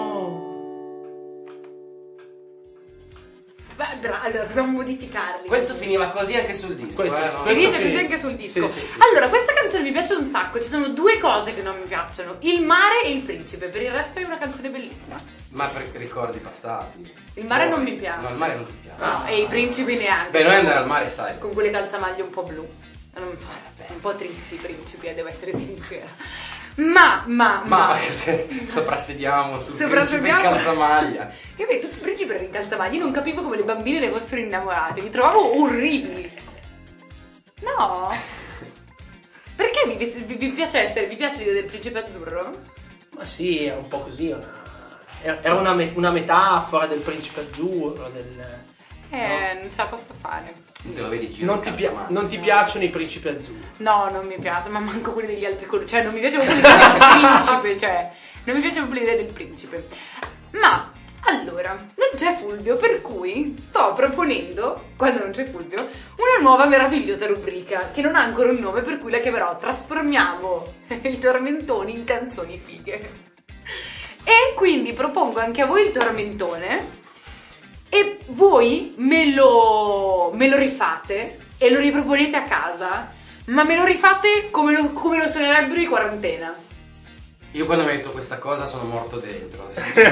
Allora dobbiamo modificarli. Questo finiva così anche sul disco. Mi dice così anche sul disco. Sì. Allora, questa canzone mi piace un sacco. Ci sono due cose che non mi piacciono: il mare e il principe. Per il resto è una canzone bellissima. Ma per ricordi passati. Il mare non mi piace. No, il mare non ti piace. No, e i principi neanche. Beh, noi andare al mare, sai. Con quelle calzamaglie un po' blu. Un po' tristi i principi, devo essere sincera. Ma soprassediamo sul principe in calzamaglia. Io vedo tutti i principi in calzamaglia, io non capivo come le bambine ne fossero innamorate, mi trovavo orribili. No. Perché vi piace l'idea del principe azzurro? Ma sì, era un po' così, era una metafora del principe azzurro, non ce la posso fare. Te lo vedi giro non ti piacciono i principi azzurri? No, non mi piace, ma manco quelli degli altri colori. Cioè, non mi piace proprio l'idea del principe, cioè, non mi piace proprio l'idea del principe. Ma, allora, non c'è Fulvio, per cui sto proponendo, quando non c'è Fulvio, una nuova meravigliosa rubrica, che non ha ancora un nome, per cui la chiamerò Trasformiamo i tormentoni in canzoni fighe. E quindi propongo anche a voi il tormentone, e voi me lo rifate e lo riproponete a casa, ma me lo rifate come lo suonerebbero in quarantena. Io quando mi hai detto questa cosa sono morto dentro.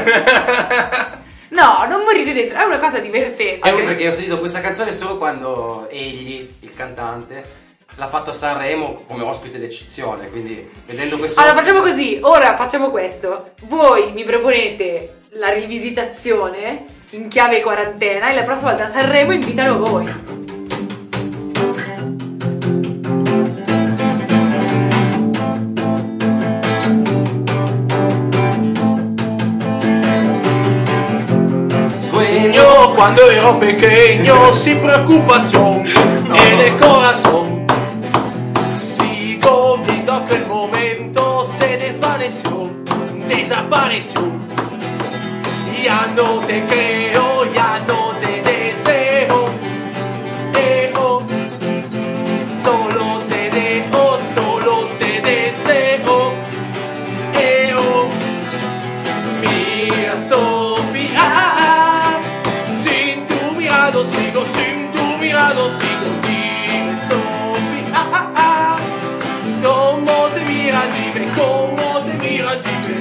No, non morite dentro, è una cosa divertente. Anche perché ho sentito questa canzone solo quando egli, il cantante, l'ha fatto a Sanremo come ospite d'eccezione, quindi vedendo questo... Allora facciamo così, ora facciamo questo. Voi mi proponete la rivisitazione in chiave quarantena e la prossima volta a Sanremo invitano voi. Sueño cuando ero pequeño, sin preocupación, en el corazón. Sigo viendo aquel momento, se desvaneció, desapareció. Ya no te creo, ya no te deseo, solo te dejo, solo te deseo, mira Sofía, sin tu mirado sigo, sin tu mirado sigo, mira Sofía, cómo te mira, dime, cómo te mira, dime.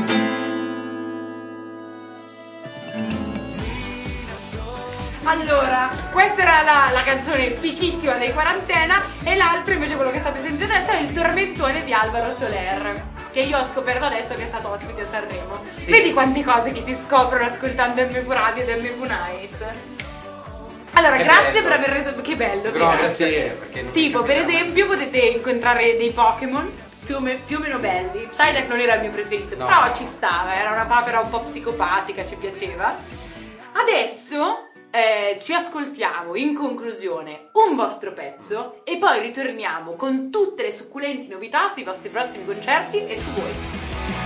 Allora, questa era la canzone fichissima dei quarantena, e l'altro invece, quello che state sentendo adesso, è il tormentone di Alvaro Soler, che io ho scoperto adesso che è stato ospite a Sanremo. Sì. Vedi quante cose che si scoprono ascoltando MV Radio ed MV Night. Allora, grazie per aver reso... Che bello. No, grazie a te, perché tipo, per esempio, potete incontrare dei Pokémon più o meno belli. Psyduck non era il mio preferito, no, però ci stava, era una papera un po' psicopatica, ci piaceva. Adesso ci ascoltiamo in conclusione un vostro pezzo e poi ritorniamo con tutte le succulenti novità sui vostri prossimi concerti e su voi.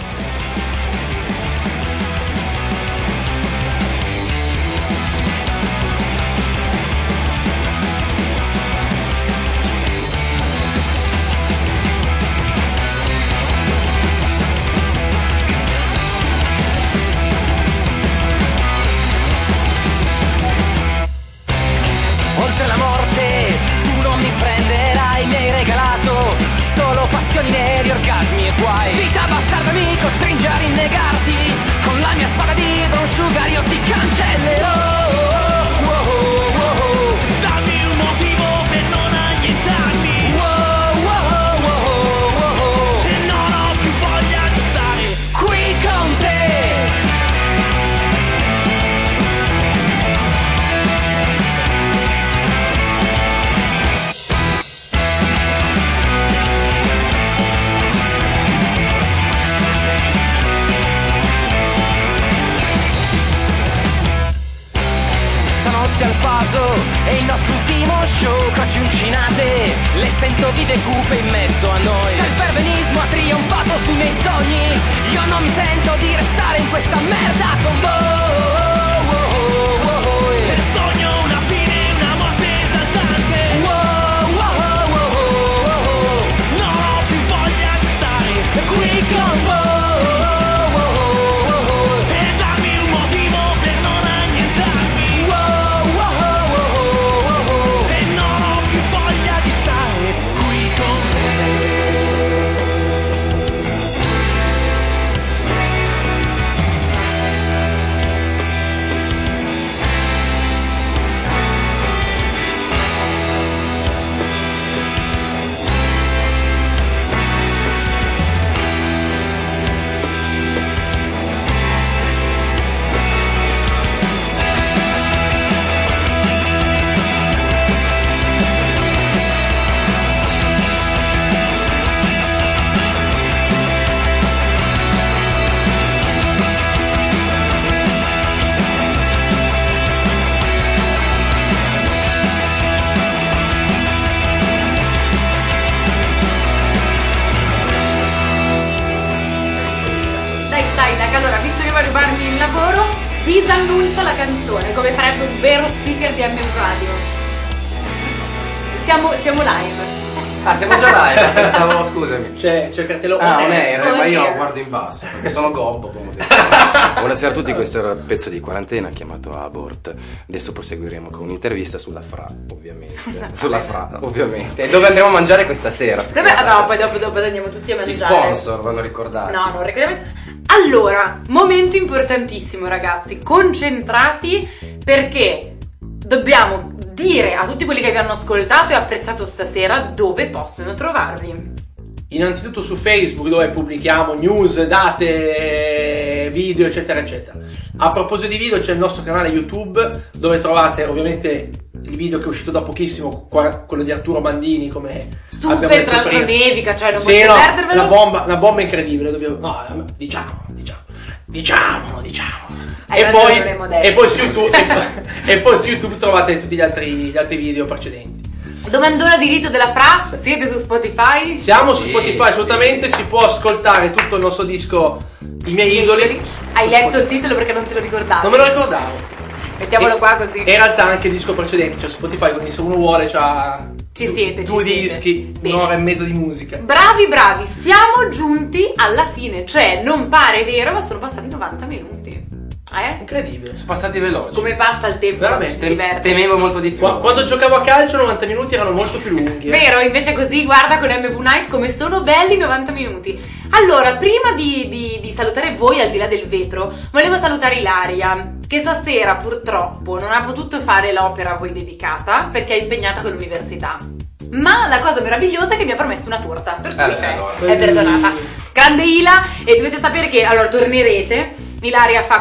Passioni neri, orgasmi e guai. Vita bastarda mi costringe a rinnegarti. Con la mia spada di Brown Sugar io ti cancellerò. Dammi un motivo per non annientarmi. E non ho più voglia di stare qui con te. Al paso è il nostro ultimo show, croci uncinate, le sento vive e cupe in mezzo a noi. Se il perbenismo ha trionfato sui miei sogni, io non mi sento di restare in questa merda con voi. E sogno una fine, una morte esaltante. Non ho più voglia di stare qui con voi. disannuncio la canzone, come farebbe un vero speaker di MM Radio. Siamo live. Ah, siamo già live, pensavo, scusami. C'è il cartello on air, ma io guardo in basso, perché sono gobbo, come ho detto. Buonasera a tutti, questo era il pezzo di quarantena chiamato Abort. Adesso proseguiremo con un'intervista sulla Fra, ovviamente. Sulla Fra, ovviamente. E dove andremo a mangiare questa sera? No, poi dopo andiamo tutti a mangiare. Gli sponsor vanno ricordati. No, non ricordiamo. Allora, momento importantissimo, ragazzi. Concentrati, perché dobbiamo dire a tutti quelli che vi hanno ascoltato e apprezzato stasera dove possono trovarvi. Innanzitutto su Facebook, dove pubblichiamo news, date, video, eccetera eccetera. A proposito di video, c'è il nostro canale YouTube, dove trovate ovviamente il video che è uscito da pochissimo, quello di Arturo Bandini, come super, tra l'altro nevica, cioè non sì, potete perdervelo. Una bomba incredibile, diciamo. E poi su YouTube trovate tutti gli altri video precedenti. Domandona di rito della Fra, siete su Spotify? Siamo su Spotify, assolutamente, si può ascoltare tutto il nostro disco I miei idoli. Hai letto il titolo perché non te lo ricordavi? Non me lo ricordavo. Mettiamolo qua così. In realtà anche il disco precedente, cioè Spotify, quindi se uno vuole c'ha due dischi, bene. Un'ora e mezza di musica. Bravi, siamo giunti alla fine, cioè non pare vero, ma sono passati 90 minuti. Incredibile. Sono passati veloci. Come passa il tempo? Veramente. Temevo molto di più. Quando giocavo a calcio 90 minuti erano molto più lunghi. Vero, invece così guarda con MV Night come sono belli 90 minuti. Allora, prima di salutare voi al di là del vetro, volevo salutare Ilaria, che stasera purtroppo non ha potuto fare l'opera a voi dedicata perché è impegnata con l'università. Ma la cosa meravigliosa è che mi ha promesso una torta, per cui allora. È perdonata. Grande Ila, e dovete sapere che allora tornerete. Ilaria fa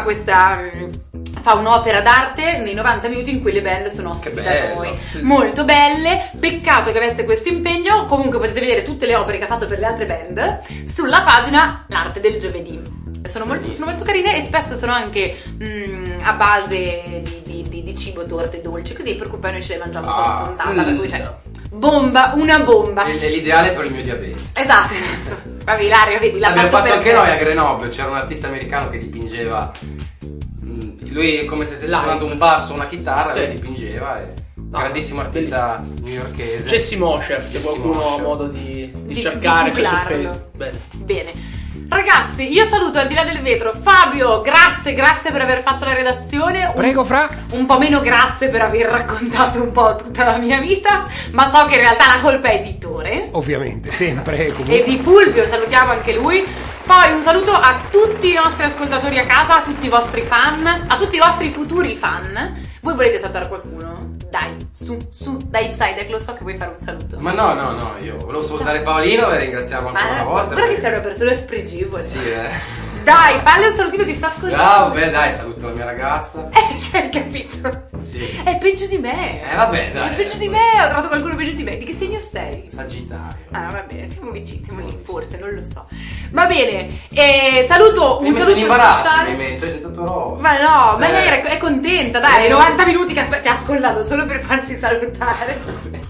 un'opera d'arte nei 90 minuti in cui le band sono ospiti da noi. Molto belle, peccato che avesse questo impegno. Comunque potete vedere tutte le opere che ha fatto per le altre band sulla pagina L'Arte del Giovedì. Sono molto carine e spesso sono anche a base di cibo, torte, dolci, così, per cui poi noi ce le mangiamo un po' spuntata, per cui c'è una bomba. È l'ideale per il mio diabete. Esatto. Vabbè, Ilaria, vedi, l'ha Abbiamo fatto anche per noi a Grenoble, c'era un artista americano che dipingeva. Lui è come se stesse suonando un basso, una chitarra, e dipingeva. Grandissimo artista newyorkese. Jesse Mosher, se qualcuno ha modo di cercare, c'è su Facebook. Bene. Ragazzi, io saluto al di là del vetro Fabio, grazie per aver fatto la redazione. Prego, Fra. Un po' meno grazie per aver raccontato un po' tutta la mia vita, ma so che in realtà la colpa è editore. Ovviamente, sempre. Comunque. E di Fulvio, salutiamo anche lui. Poi un saluto a tutti i nostri ascoltatori a casa, a tutti i vostri fan, a tutti i vostri futuri fan. Voi volete salutare qualcuno? Dai, su, dai Psyduck, lo so che vuoi fare un saluto. Ma no, io volevo salutare Paolino e ringraziarlo ancora una volta. Guarda che sei una persona spregevole. Sì, Dai, fallo un salutino, ti sta ascoltando. Vabbè, dai, saluto la mia ragazza. Cioè, capito? Sì. È peggio di me. Vabbè, dai. È peggio di me, ho trovato qualcuno peggio di me. Di che segno sei? Sagittario. Ah, va bene, siamo vicini, siamo lì, forse, non lo so. Va bene, saluto un saluto speciale. Mi hai messo, sei tutto rosso. Ma no, ma lei è contenta, dai, 90 minuti che ha ascoltato solo per farsi salutare.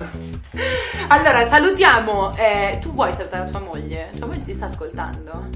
Allora, salutiamo. Tu vuoi salutare tua moglie? Tua moglie ti sta ascoltando?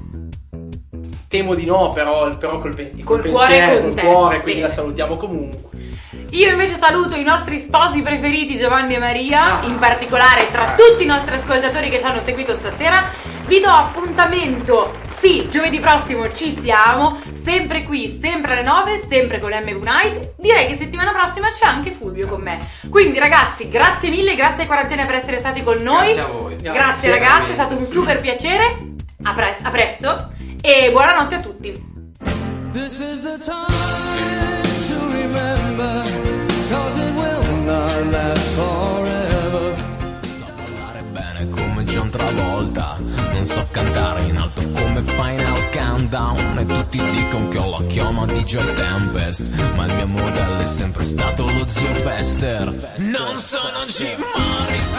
Temo di no, però col pensiero, col cuore, quindi la salutiamo comunque. Io invece saluto i nostri sposi preferiti Giovanni e Maria, in particolare tra tutti i nostri ascoltatori che ci hanno seguito stasera. Vi do appuntamento, sì, giovedì prossimo ci siamo, sempre qui, sempre alle 9, sempre con MV Night. Direi che settimana prossima c'è anche Fulvio con me. Quindi ragazzi, grazie mille, grazie ai Quarantena per essere stati con noi. Grazie a voi. Grazie ragazzi, è stato un super piacere. A presto e buonanotte a tutti. This is the time to remember, 'cause it will not last forever. So ballare bene come John Travolta, non so cantare in alto come Final Countdown, e tutti dicono che ho la chioma di Joy Tempest, ma il mio modello è sempre stato lo zio Fester. Non sono Jim Morrison.